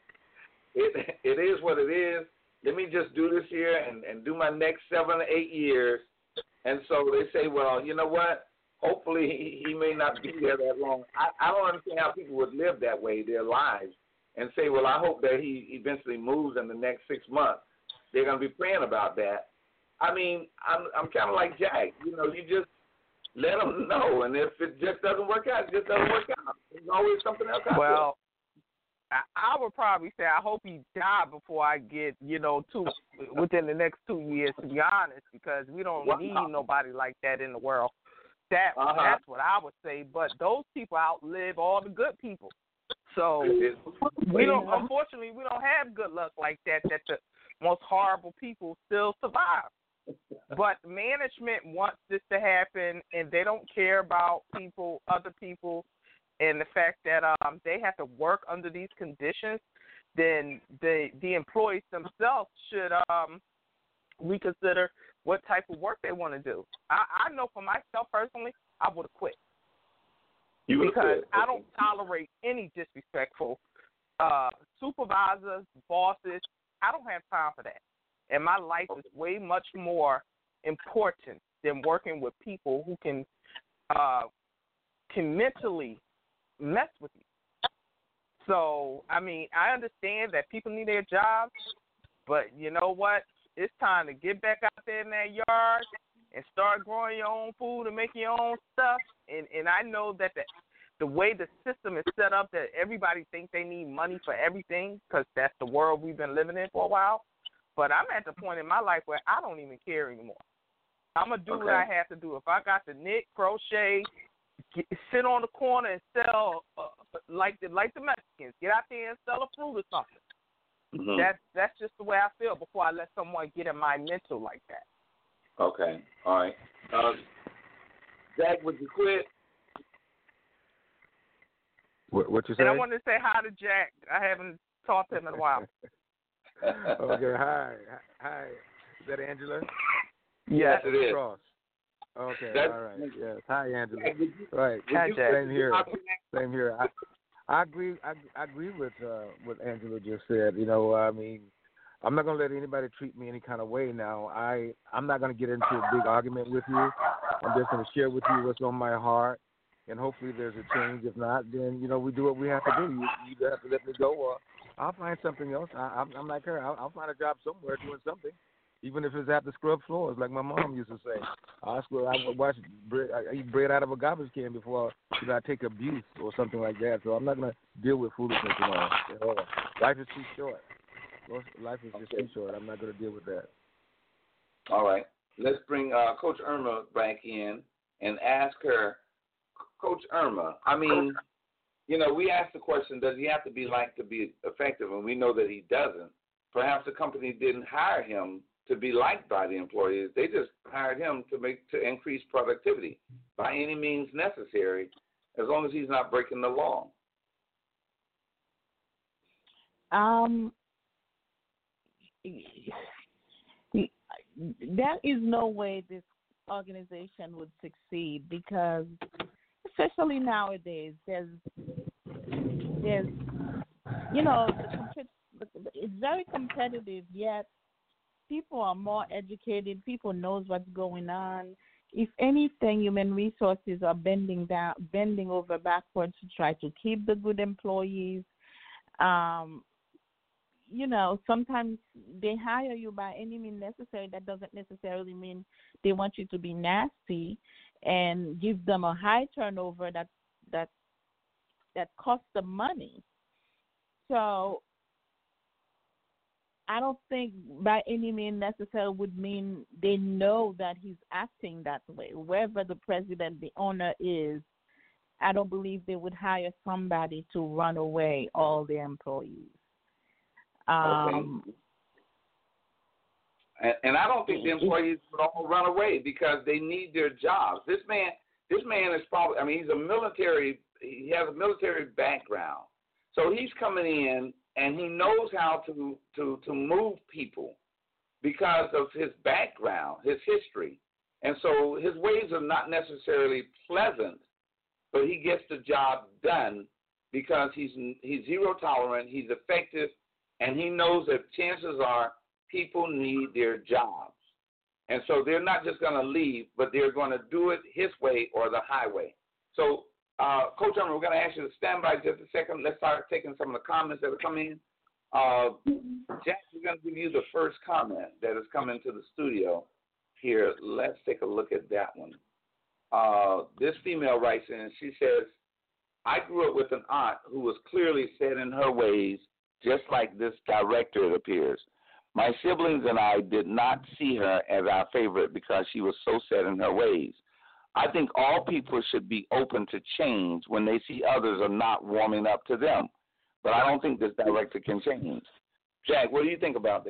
it it is what it is. Let me just do this here and, and do my next seven or eight years. And so they say, well, you know what, hopefully he, he may not be there that long. I, I don't understand how people would live that way their lives and say, well, I hope that he eventually moves in the next six months. They're going to be praying about that. I mean, I'm I'm kind of like Jack. You know, you just let them know, and if it just doesn't work out, it just doesn't work out. There's always something else out Well, I, I would probably say I hope he died before I get, you know, two within the next two years, to be honest, because we don't Wow. need nobody like that in the world. That Uh-huh. That's what I would say. But those people outlive all the good people. So there. we don't. Unfortunately, we don't have good luck like that. That the most horrible people still survive. But management wants this to happen, and they don't care about people, other people, and the fact that um, they have to work under these conditions. Then the the employees themselves should um, reconsider what type of work they want to do. I, I know for myself personally, I would have quit. You would've Because quit. I don't tolerate any disrespectful uh, supervisors, bosses. I don't have time for that. And my life is way much more important than working with people who can uh, can mentally mess with you. So, I mean, I understand that people need their jobs, but you know what? It's time to get back out there in that yard and start growing your own food and making your own stuff. And and I know that the the way the system is set up, that everybody thinks they need money for everything, because that's the world we've been living in for a while. But I'm at the point in my life where I don't even care anymore. I'm going to do Okay. what I have to do. If I got to knit, crochet, get, sit on the corner and sell, uh, like the like the Mexicans, get out there and sell a fruit or something. Mm-hmm. That's, that's just the way I feel before I let someone get in my mental like that. Okay. All right. Uh, Jack, would you quit? What, what you say? And I wanted to say hi to Jack. I haven't talked to him in a while. Okay, hi. Hi. Is that Angela? Yes, it is. Cross. Okay, That's- all right. Yes. Hi, Angela. Jack, would you- Right. would Hi, you Jack. quit? Same here. Would you Same here. I, I agree. I, I agree with uh, what Angela just said. You know, I mean, I'm not going to let anybody treat me any kind of way now. I, I'm not going to get into a big argument with you. I'm just going to share with you what's on my heart, and hopefully there's a change. If not, then, you know, we do what we have to do. You, you either have to let me go or I'll find something else. I, I'm, I'm like her. I'll, I'll find a job somewhere doing something, even if it's have to scrub floors, like my mom used to say. I scrub, I watch bread, I eat bread out of a garbage can before you know, I take abuse or something like that. So I'm not going to deal with foolishness and all. You know, life is too short. Life is just okay. too short. I'm not going to deal with that. All right. Let's bring uh, Coach Irma back in and ask her, Coach Irma, I mean, you know, we asked the question, does he have to be liked to be effective? And we know that he doesn't. Perhaps the company didn't hire him to be liked by the employees. They just hired him to make to increase productivity by any means necessary, as long as he's not breaking the law. Um, there is no way this organization would succeed because, especially nowadays, there's, there's, you know, the, it's very competitive. Yet people are more educated. People knows what's going on. If anything, human resources are bending down, bending over backwards to try to keep the good employees. Um, you know, sometimes they hire you by any means necessary. That doesn't necessarily mean they want you to be nasty and give them a high turnover that that that costs them money. So I don't think by any means necessary would mean they know that he's acting that way. Wherever the president, the owner is, I don't believe they would hire somebody to run away all their employees. Um, okay. and, and I don't think the employees would all run away because they need their jobs. This man, this man is probably, I mean, he's a military, he has a military background. So he's coming in and he knows how to, to, to move people because of his background, his history. And so his ways are not necessarily pleasant, but he gets the job done because he's he's zero tolerant, he's effective, and he knows that chances are people need their jobs. And so they're not just going to leave, but they're going to do it his way or the highway. So, uh, Coach Irma, we're going to ask you to stand by just a second. Let's start taking some of the comments that are coming in. Uh, Jack, we're going to give you the first comment that has come into the studio here. Let's take a look at that one. Uh, this female writes in, and she says, I grew up with an aunt who was clearly set in her ways, just like this director, it appears. My siblings and I did not see her as our favorite because she was so set in her ways. I think all people should be open to change when they see others are not warming up to them. But I don't think this director can change. Jack, what do you think about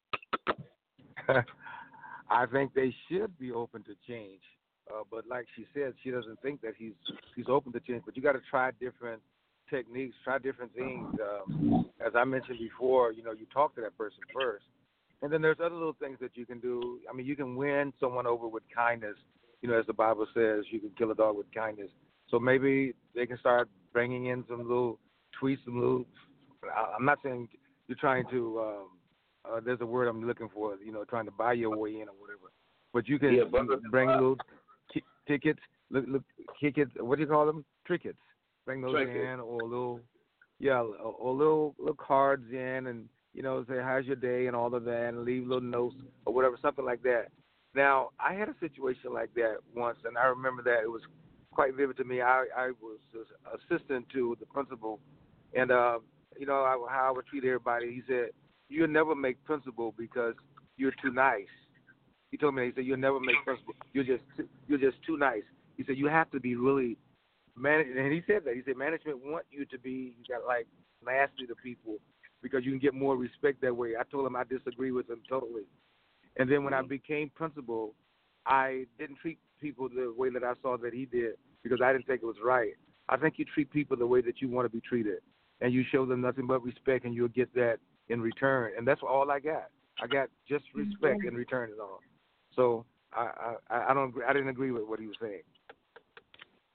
that? I think they should be open to change. Uh, but like she said, she doesn't think that he's he's open to change. But you got to try different techniques, try different things. Um, as I mentioned before, you know, you talk to that person first. And then there's other little things that you can do. I mean, you can win someone over with kindness. You know, as the Bible says, you can kill a dog with kindness. So maybe they can start bringing in some little tweets, some little, I'm not saying you're trying to, um, uh, there's a word I'm looking for, you know, trying to buy your way in or whatever. But you can yeah, but, bring uh, little k- tickets, look, look, tickets, what do you call them? Trickets. Bring those Trickets. in, or a little, yeah, or, or little little cards in, and you know, say how's your day and all of that, and leave little notes or whatever, something like that. Now, I had a situation like that once, and I remember that it was quite vivid to me. I, I was assistant to the principal, and uh, you know I, how I would treat everybody. He said, "You'll never make principal because you're too nice." He told me, he said, "You'll never make principal. You're just too, you're just too nice." He said, "You have to be really." Man, and he said that. He said management want you to be, you got like nasty to people because you can get more respect that way. I told him I disagree with him totally. And then when mm-hmm. I became principal, I didn't treat people the way that I saw that he did because I didn't think it was right. I think you treat people the way that you want to be treated, and you show them nothing but respect, and you'll get that in return. And that's all I got. I got just respect mm-hmm. in return and all. So I, I, I don't, I didn't agree with what he was saying.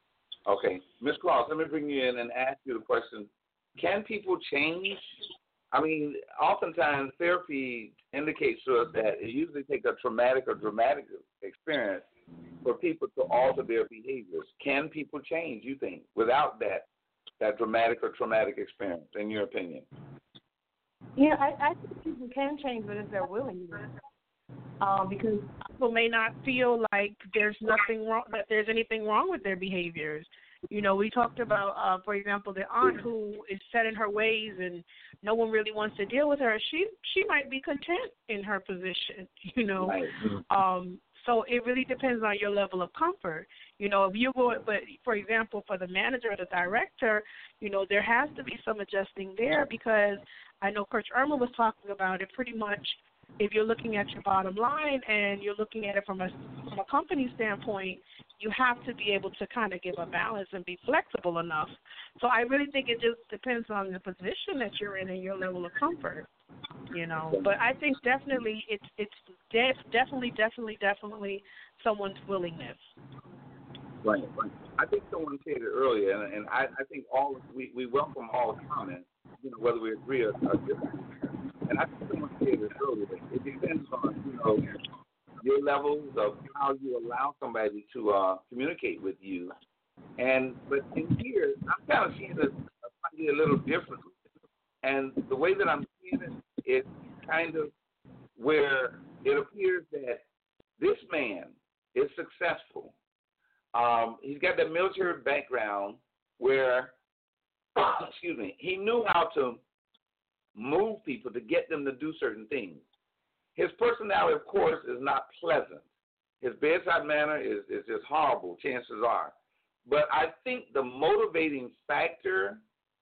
Okay. Miz Cross, let me bring you in and ask you the question. Can people change? I mean, oftentimes therapy indicates to us that it usually takes a traumatic or dramatic experience for people to alter their behaviors. Can people change, you think, without that that dramatic or traumatic experience, in your opinion? Yeah, I, I think people can change, but if they're willing to. Um, because people may not feel like there's nothing wrong, that there's anything wrong with their behaviors. You know, we talked about, uh, for example, the aunt who is set in her ways and no one really wants to deal with her. She she might be content in her position, you know. Right. Um, so it really depends on your level of comfort. You know, if you go, but for example, for the manager or the director, you know, there has to be some adjusting there because I know Coach Irma was talking about it pretty much. If you're looking at your bottom line and you're looking at it from a from a company standpoint, you have to be able to kind of give a balance and be flexible enough. So I really think it just depends on the position that you're in and your level of comfort, you know. But I think definitely it's it's def- definitely definitely definitely someone's willingness. Right, right. I think someone said it earlier, and, and I, I think all we, we welcome all comments, you know, whether we agree or, or disagree. And I think someone said it earlier. It depends on, you know, your levels of how you allow somebody to uh, communicate with you. And but in here, I'm kind of seeing it a, a little differently. And the way that I'm seeing it is kind of where it appears that this man is successful. Um, he's got that military background where, excuse me, he knew how to move people to get them to do certain things. His personality, of course, is not pleasant. His bedside manner is, is just horrible, chances are. But I think the motivating factor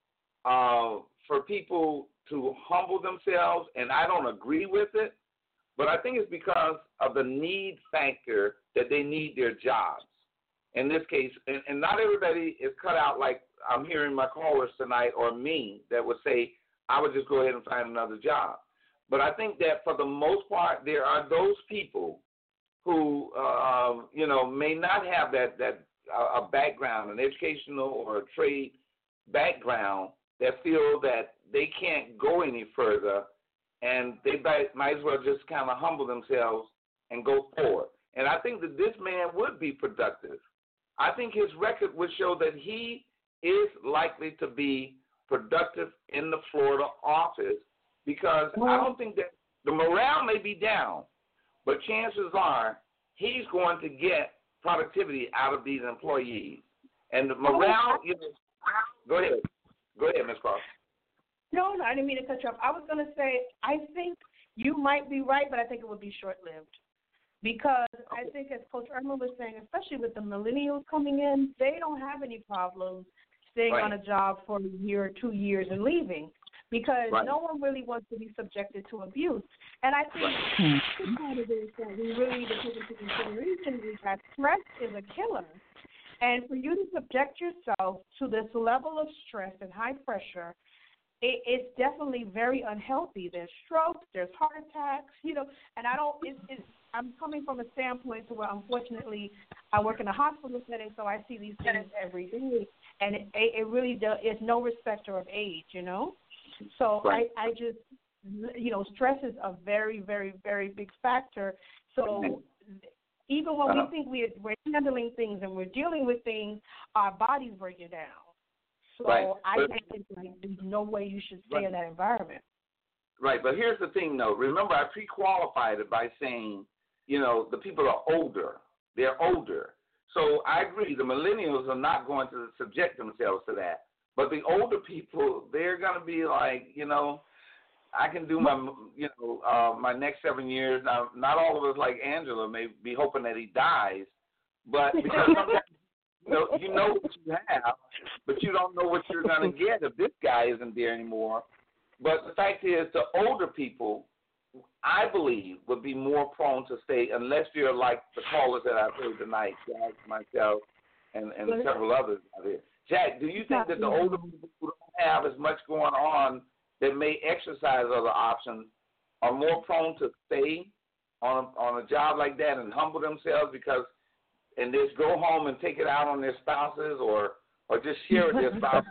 uh, for people to humble themselves, and I don't agree with it, but I think it's because of the need factor that they need their jobs. In this case, and, and not everybody is cut out like I'm hearing my callers tonight or me that would say, I would just go ahead and find another job. But I think that for the most part, there are those people who, uh, you know, may not have that, that uh, a background, an educational or a trade background that feel that they can't go any further and they might, might as well just kind of humble themselves and go forward. And I think that this man would be productive. I think his record would show that he is likely to be productive in the Florida office because well, I don't think that the morale may be down, but chances are he's going to get productivity out of these employees. And the morale, you know, go ahead. Go ahead, Miz Cross. No, no, I didn't mean to cut you off. I was going to say, I think you might be right, but I think it would be short-lived. Because I think, as Coach Irma was saying, especially with the millennials coming in, they don't have any problems staying right. on a job for a year or two years and leaving because right. no one really wants to be subjected to abuse. And I think right. the part of this that we really need to take into consideration is that stress is a killer. And for you to subject yourself to this level of stress and high pressure, it, it's definitely very unhealthy. There's strokes, there's heart attacks, you know, and I don't, it's, it's, I'm coming from a standpoint to where, unfortunately, I work in a hospital setting, so I see these things every day, and it, it really does, it's no respecter of age, you know? So right. I, I just, you know, stress is a very, very, very big factor. So even when uh-huh. we think we're, we're handling things and we're dealing with things, our body's breaking down. So right. I but, think like, there's no way you should stay right. in that environment. Right, but here's the thing, though. Remember, I pre-qualified it by saying, you know, the people are older. They're older. So I agree, the millennials are not going to subject themselves to that. But the older people, they're going to be like, you know, I can do my, you know, uh, my next seven years. Now, not all of us, like Angela, may be hoping that he dies, but because sometimes, you know, you know what you have, but you don't know what you're going to get if this guy isn't there anymore. But the fact is, the older people, I believe, would be more prone to stay unless you're like the callers that I've heard tonight, Jack, myself, and, and several others out here. Jack, do you think that the older people who don't have as much going on that may exercise other options are more prone to stay on a, on a job like that and humble themselves because, and just go home and take it out on their spouses or or just share with their spouse,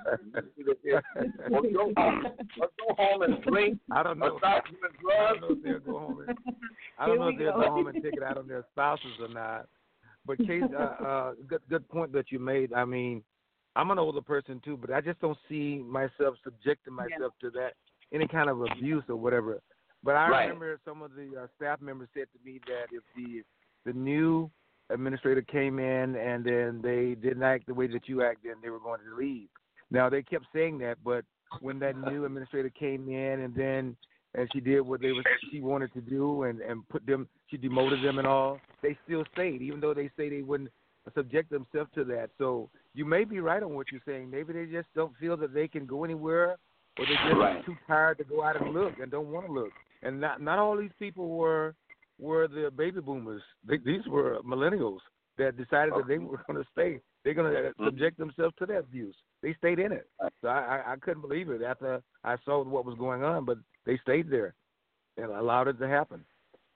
or go home, or go home and drink, I don't know. or start doing I drugs. don't know if they'll go home and, I don't know if they'll go home and take it out on their spouses or not. But Case, uh, uh, good good point that you made. I mean, I'm an older person too, but I just don't see myself subjecting myself yeah. to that any kind of abuse or whatever. But I right. remember some of the uh, staff members said to me that if the the new administrator came in and then they didn't act the way that you act, then they were going to leave. Now they kept saying that, but when that new administrator came in and then and she did what they was she wanted to do and, and put them, she demoted them and all, they still stayed, even though they say they wouldn't subject themselves to that. So you may be right on what you're saying. Maybe they just don't feel that they can go anywhere, or they're just right. too tired to go out and look and don't want to look. And not not all these people were were the baby boomers. They, these were millennials that decided that they were going to stay. They're going to subject themselves to that abuse. They stayed in it. So I, I, I couldn't believe it after I saw what was going on, but they stayed there and allowed it to happen.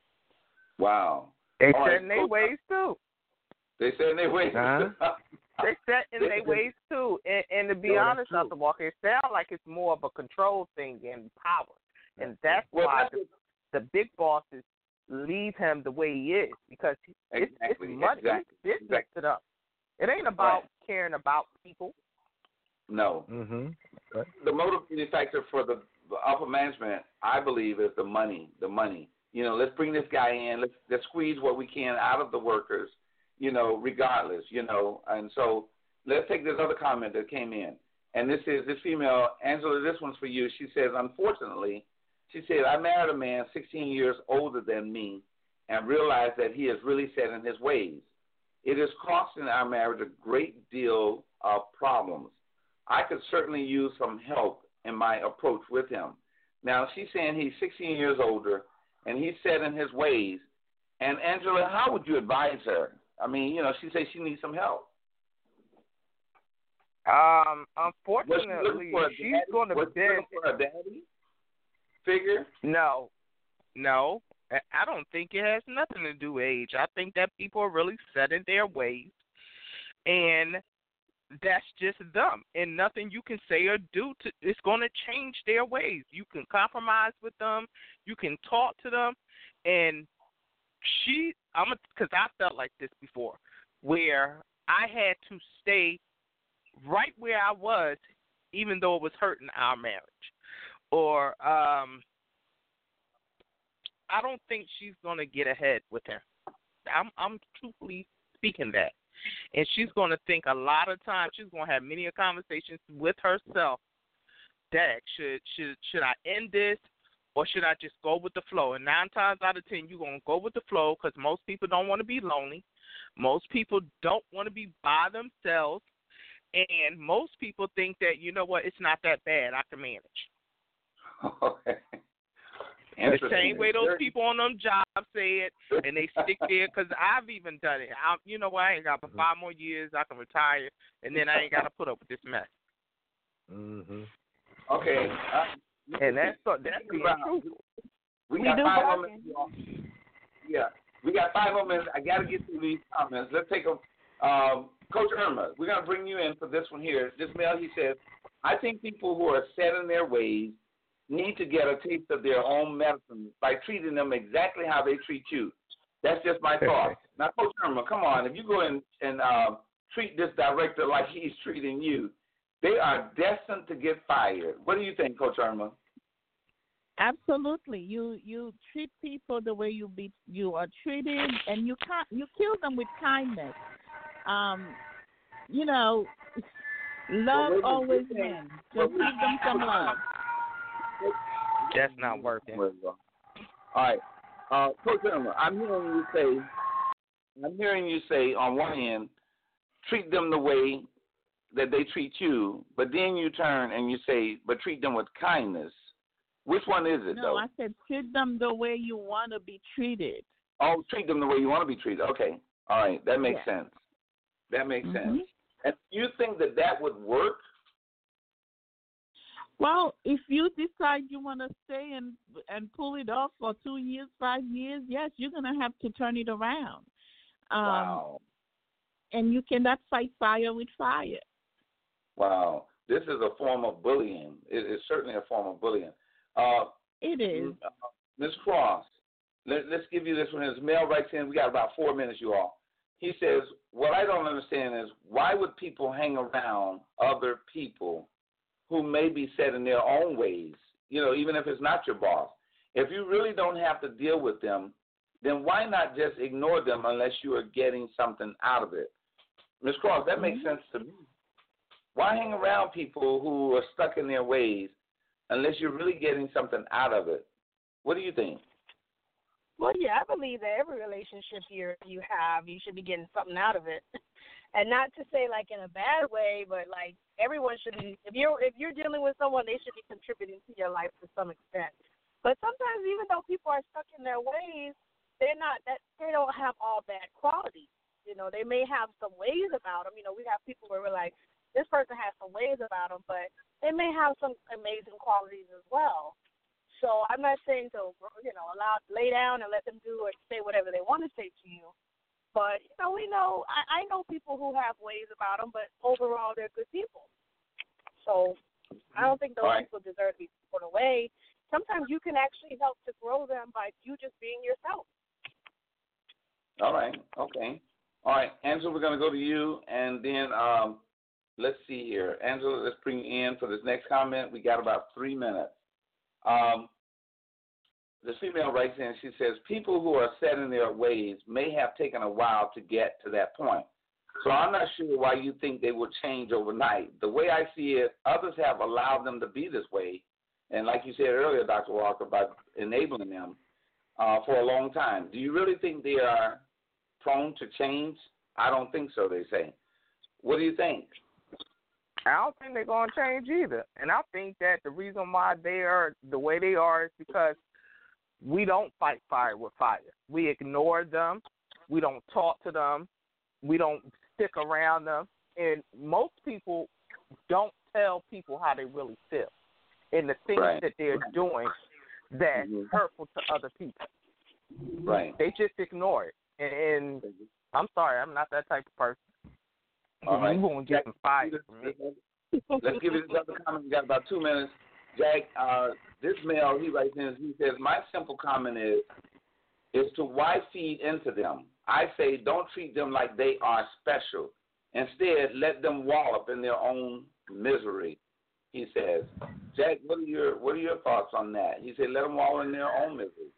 Wow. They all said right. in their ways, too. They said in their ways. Huh? They set in their ways, too. And, and to be no, honest, Doctor Walker, it sounds like it's more of a control thing than power. And that's well, why that's the, the big bosses leave him the way he is, because it's, exactly, it's money. exactly, It's business exactly. to them. It ain't about right. caring about people. No. Mm-hmm. Okay. The motivating factor for the, the upper management, I believe, is the money. The money. You know, let's bring this guy in. Let's, let's squeeze what we can out of the workers, you know, regardless, you know. And so let's take this other comment that came in. And this is this female, Angela, this one's for you. She says, unfortunately, she said, I married a man sixteen years older than me and realized that he is really set in his ways. It is costing our marriage a great deal of problems. I could certainly use some help in my approach with him. Now, she's saying he's sixteen years older and he's set in his ways. And, Angela, how would you advise her? I mean, you know, she says she needs some help. Um, unfortunately, she she's going to bend for a daddy figure. No, no, I don't think it has nothing to do with age. I think that people are really set in their ways, and that's just them. And nothing you can say or do to it's going to change their ways. You can compromise with them, you can talk to them, and she, I'm because I felt like this before, where I had to stay right where I was, even though it was hurting our marriage. Or um, I don't think she's going to get ahead with him. I'm, I'm truthfully speaking that. And she's going to think a lot of times, she's going to have many conversations with herself that should, should, should I end this or should I just go with the flow? And nine times out of ten, you're going to go with the flow because most people don't want to be lonely. Most people don't want to be by themselves. And most people think that, you know what, it's not that bad. I can manage. Okay. The same way those people on them jobs say it, and they stick there, because I've even done it. I, you know what, I ain't got but five more years, I can retire, and then I ain't got to put up with this mess. Mm-hmm. Okay. Uh, and that's, that's being truthful. We, we got do five more bargain. minutes. Yeah, we got five more minutes. I got to get through these comments. Let's take a, um, Coach Irma, we're going to bring you in for this one here. This mail, he says, I think people who are set in their ways need to get a taste of their own medicine by treating them exactly how they treat you. That's just my thought. Now, Coach Irma, come on. If you go in and uh, treat this director like he's treating you, they are destined to get fired. What do you think, Coach Irma? Absolutely. You you treat people the way you be you are treated, and you can't you kill them with kindness. Um, you know, love well, always wins. Just give them some love. That's not working. All right, uh, Coach Irma, I'm hearing you say, I'm hearing you say on one hand, treat them the way that they treat you, but then you turn and you say, but treat them with kindness. Which one is it, no, though? No, I said treat them the way you want to be treated. Oh, treat them the way you want to be treated. Okay. All right. That makes yeah. sense. That makes mm-hmm. sense. And do you think that that would work? Well, if you decide you want to stay and and pull it off for two years, five years, yes, you're going to have to turn it around. Um, wow. And you cannot fight fire with fire. Wow. This is a form of bullying. It is certainly a form of bullying. Uh, It is. uh, Miz Cross, let, let's give you this one. His mail writes in. We got about four minutes, you all. He says, what I don't understand is why would people hang around other people who may be set in their own ways, you know, even if it's not your boss? If you really don't have to deal with them, then why not just ignore them unless you are getting something out of it? Miz Cross, that makes sense to me. Why hang around people who are stuck in their ways unless you're really getting something out of it? What do you think? Well, yeah, I believe that every relationship you you have, you should be getting something out of it, and not to say like in a bad way, but like everyone should be. If you're if you're dealing with someone, they should be contributing to your life to some extent. But sometimes, even though people are stuck in their ways, they're not that they don't have all bad qualities. You know, they may have some ways about them. You know, we have people where we're like, this person has some ways about them, but they may have some amazing qualities as well. So I'm not saying to, you know, allow lay down and let them do or say whatever they want to say to you. But, you know, we know, I, I know people who have ways about them, but overall they're good people. So I don't think those right. people deserve to be put away. Sometimes you can actually help to grow them by you just being yourself. All right. Okay. All right. Angela, we're going to go to you, and then um, let's see here. Angela, let's bring you in for this next comment. We got about three minutes. Um, the female writes in, she says, people who are set in their ways may have taken a while to get to that point. So I'm not sure why you think they will change overnight. The way I see it, others have allowed them to be this way. And like you said earlier, Doctor Walker, about enabling them uh, for a long time. Do you really think they are prone to change? I don't think so, they say. What do you think? I don't think they're going to change either. And I think that the reason why they are the way they are is because we don't fight fire with fire. We ignore them. We don't talk to them. We don't stick around them. And most people don't tell people how they really feel and the things right. that they're right. doing that's mm-hmm. hurtful to other people. Right. They just ignore it. And, and I'm sorry, I'm not that type of person. All right. You won't get some fire from me. Let's give it another comment. We got about two minutes. Jack, uh, this male, he writes in, he says, my simple comment is, is to why feed into them? I say don't treat them like they are special. Instead, let them wallop in their own misery, he says. Jack, what are your what are your thoughts on that? He said let them wallop in their own misery.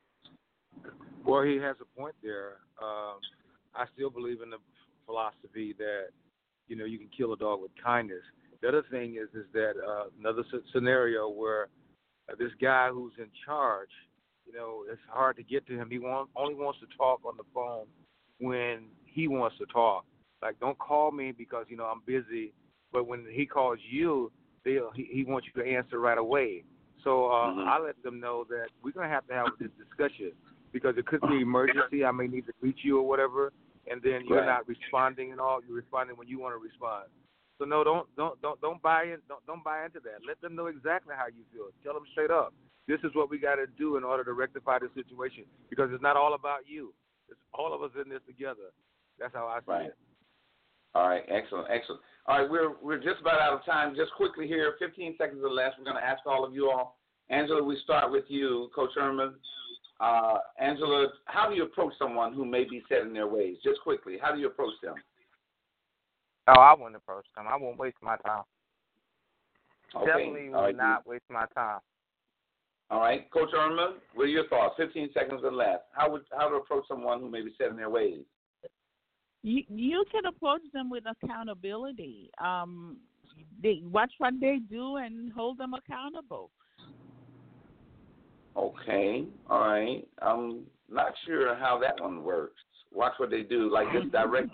Well, he has a point there. Um, I still believe in the philosophy that, you know, you can kill a dog with kindness. The other thing is is that uh, another scenario where uh, this guy who's in charge, you know, it's hard to get to him. He want, only wants to talk on the phone when he wants to talk. Like, don't call me because, you know, I'm busy. But when he calls you, they'll, he, he wants you to answer right away. So uh, mm-hmm. I let them know that we're going to have to have this discussion because it could be an emergency. I may need to reach you or whatever, and then you're right. not responding at all. You're responding when you want to respond. So no, don't don't don't don't buy in. Don't don't buy into that. Let them know exactly how you feel. Tell them straight up. This is what we got to do in order to rectify the situation because it's not all about you. It's all of us in this together. That's how I see right. it. All right, excellent, excellent. All right, we're we're just about out of time. Just quickly here, fifteen seconds or less. We're going to ask all of you all. Angela, we start with you, Coach Herman. Uh, Angela, how do you approach someone who may be set in their ways? Just quickly, how do you approach them? Oh, I wouldn't approach them. I won't waste my time. Okay. Definitely all would right. not waste my time. All right, Coach Irma, what are your thoughts? Fifteen seconds or less. How would how to approach someone who may be set in their ways? You you can approach them with accountability. Um, they watch what they do and hold them accountable. Okay, all right. I'm not sure how that one works. Watch what they do, like this direct.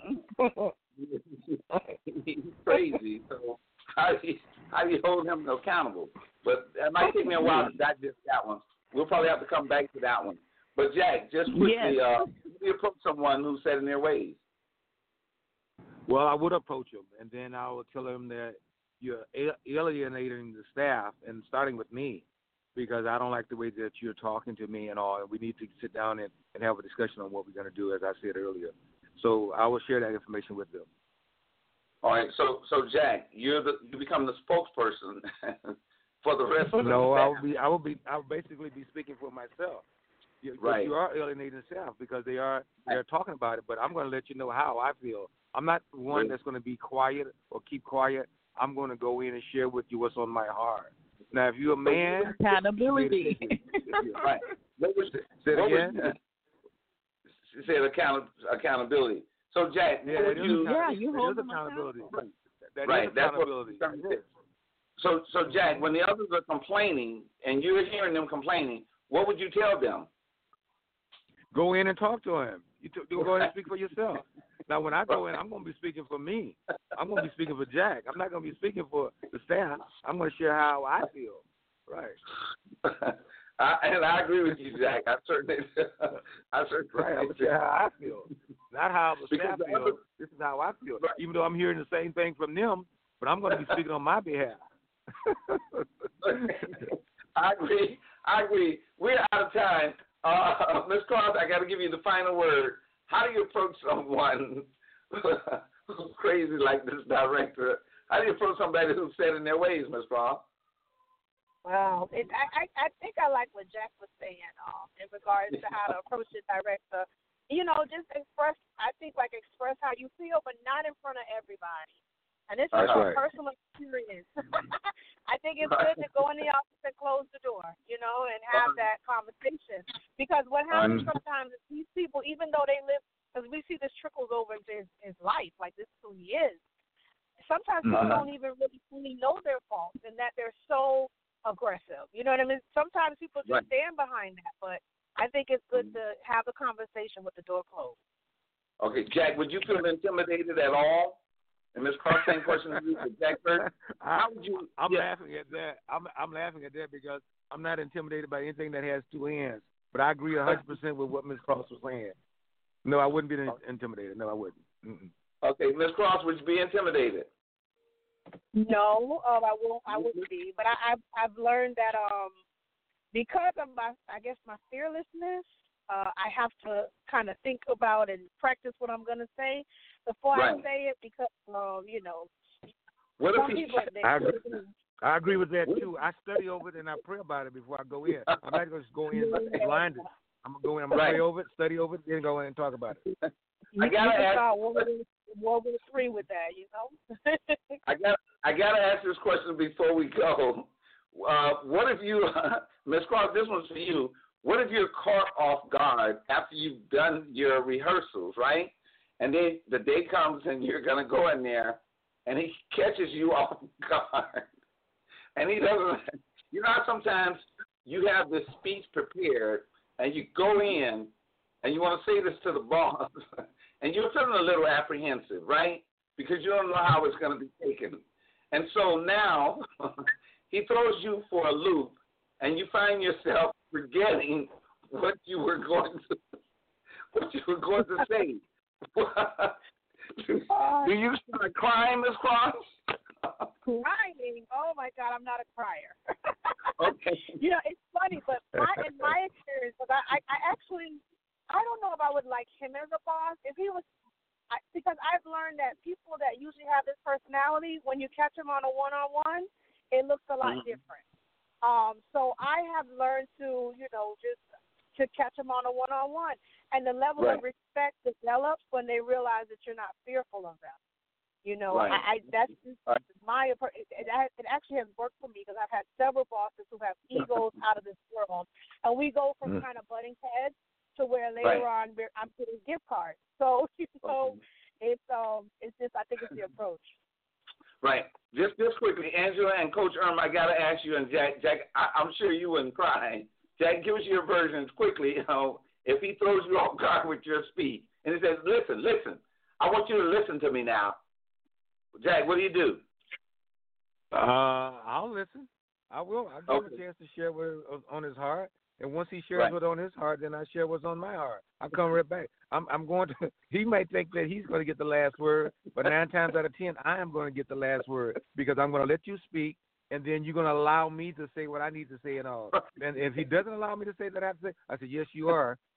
He's crazy. So how do you, how do you hold him accountable? But it might take me a while to digest that one. We'll probably have to come back to that one. But Jack, just quickly, yes. uh, how do you approach someone who's set in their ways? Well, I would approach them, and then I would tell them that you're alienating the staff, and starting with me, because I don't like the way that you're talking to me and all, and we need to sit down and, and have a discussion on what we're going to do, as I said earlier. So I will share that information with them. All right, so so Jack, you're the you become the spokesperson for the rest of the No, family. I will be I will be I will basically be speaking for myself. You, Right. You are alienating the South because they are they're talking about it, but I'm going to let you know how I feel. I'm not one Right. that's going to be quiet or keep quiet. I'm going to go in and share with you what's on my heart. Now, if you're a man, accountability. Right. What was Say it what again. Was, she said account, accountability. So Jack, Yeah, what would it is you? account- Yeah, you it hold is them accountability. accountable. That Right, is that's what- accountability. It is. So so Jack, when the others are complaining and you're hearing them complaining, what would you tell them? Go in and talk to him. You t- go ahead and speak for yourself. Now, when I go in, I'm going to be speaking for me. I'm going to be speaking for Jack. I'm not going to be speaking for the staff. I'm going to share how I feel. Right. I, and I agree with you, Jack. I certainly, I certainly. Right. I'm going to share how I feel, not how the Because staff the feels. other- This is how I feel. Right. Even though I'm hearing the same thing from them, but I'm going to be speaking on my behalf. I agree. I agree. We're out of time. Uh, Miz Cross, I got to give you the final word. How do you approach someone who's crazy like this director? How do you approach somebody who's set in their ways, Miz Cross? Well, it, I, I I think I like what Jack was saying um, in regards to how to approach the director. You know, just express, I think, like express how you feel, but not in front of everybody. And this is That's from right. personal experience. I think it's good to go in the office and close the door, you know, and have that conversation. Because what happens Um, sometimes is these people, even though they live, because we see this trickles over into his, his life, like this is who he is. Sometimes people Uh-huh. don't even really fully know their faults and that they're so aggressive. You know what I mean? Sometimes people just Right. stand behind that, but I think it's good to have a conversation with the door closed. Okay, Jack, would you feel intimidated at all? And Miz Cross, same question to you, Jack first. I, How would you? I'm yeah. laughing at that. I'm I'm laughing at that because I'm not intimidated by anything that has two ends. But I agree one hundred percent with what Miz Cross was saying. No, I wouldn't be intimidated. No, I wouldn't. Mm-mm. Okay, Miz Cross, would you be intimidated? No, um, I won't. I wouldn't be. But I, I've I've learned that um, because of my, I guess my fearlessness, uh, I have to kind of think about and practice what I'm gonna say before Right. I say it because um, you know, What some if he? people they, I agree. I agree with that too. I study over it and I pray about it before I go in. I'm not going to just go in blinded. I'm gonna go in. I'm gonna Right. pray over it, study over it, then go in and talk about it. I you gotta can ask. start World War World War Three with that, you know. I got. I gotta ask this question before we go. Uh, what if you, Miz Cross? This one's for you. What if you're caught off guard after you've done your rehearsals, right? And then the day comes and you're gonna go in there, and he catches you off guard, and he doesn't. You know how sometimes you have this speech prepared, and you go in, and you want to say this to the boss, and you're feeling a little apprehensive, right? Because you don't know how it's going to be taken. And so now he throws you for a loop, and you find yourself forgetting what you were going to what you were going to say. Do you start crying, Miz Cross? Crying? Oh my God, I'm not a crier. Okay. You know, it's funny, but my, in my experience, because I, I, I actually, I don't know if I would like him as a boss. If he was, I, because I've learned that people that usually have this personality, when you catch them on a one-on-one, it looks a lot Mhm. different. Um, so I have learned to, you know, just to catch them on a one-on-one, and the level Right. of respect develops when they realize that you're not fearful of them. You know, Right. I, I that's just Right. my approach. It, it, it actually has worked for me because I've had several bosses who have egos out of this world, and we go from Mm. kind of butting heads to where later Right. on we're, I'm getting gift cards. So you know, Okay. it's um, it's just I think it's the approach. Right. Just just quickly, Angela and Coach Irm, I gotta ask you, and Jack, Jack, I, I'm sure you wouldn't cry. Jack, give us your versions quickly. You know, if he throws you off guard with your speech, and he says, "Listen, listen, I want you to listen to me now." Jack, what do you do? Uh, I'll listen. I will. I give him Okay. a chance to share what's on his heart, and once he shares Right. what's on his heart, then I share what's on my heart. I come right back. I'm I'm going to. He may think that he's going to get the last word, but nine times out of ten, I am going to get the last word because I'm going to let you speak, and then you're going to allow me to say what I need to say and all. And if he doesn't allow me to say that I have to say, I said, yes, you are.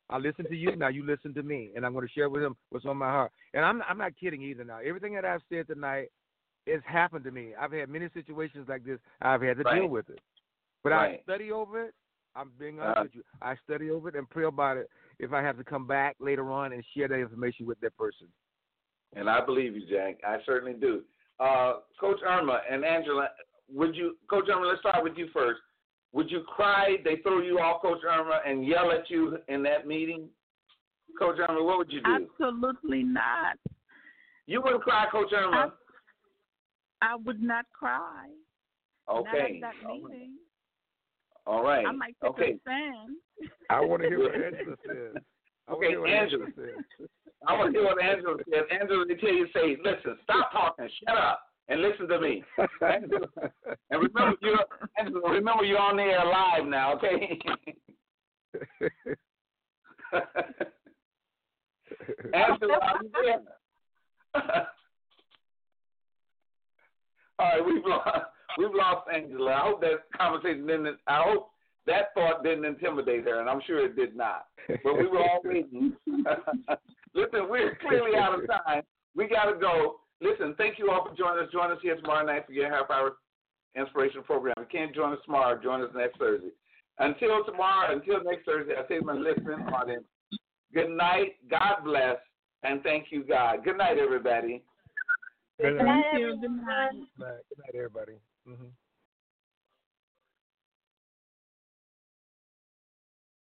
I listen to you. Now you listen to me, and I'm going to share with him what's on my heart. And I'm I'm not kidding either. Now everything that I've said tonight has happened to me. I've had many situations like this. I've had to right. deal with it, but right. I study over it. I'm being honest uh, with you. I study over it and pray about it. If I have to come back later on and share that information with that person. And I believe you, Jack. I certainly do. Uh, Coach Irma and Angela, would you, Coach Irma, let's start with you first. Would you cry, they throw you off, Coach Irma, and yell at you in that meeting? Coach Irma, what would you do? Absolutely not. You wouldn't cry, Coach Irma? I, I would not cry. Okay. Not at that meeting. All right. I might take okay. a stand. I want to hear what Angela says. Okay, Angela. I want to hear what Angela says. Angela, they tell you, say, listen, stop talking, shut up, and listen to me. And remember, you're, Angela, remember you're on the air live now, okay? Angela, are you there? All right, we've lost, we've lost Angela. I hope that conversation didn't, I hope that thought didn't intimidate her, and I'm sure it did not. But we were all waiting. Listen, we're clearly out of time. We got to go. Listen, thank you all for joining us. Join us here tomorrow night for your half-hour inspiration program. If you can't join us tomorrow, join us next Thursday. Until tomorrow, until next Thursday, I say to my listening audience, good night, God bless, and thank you, God. Good night, everybody. Good night, Thank you. Good night. Good night, everybody. Mm-hmm.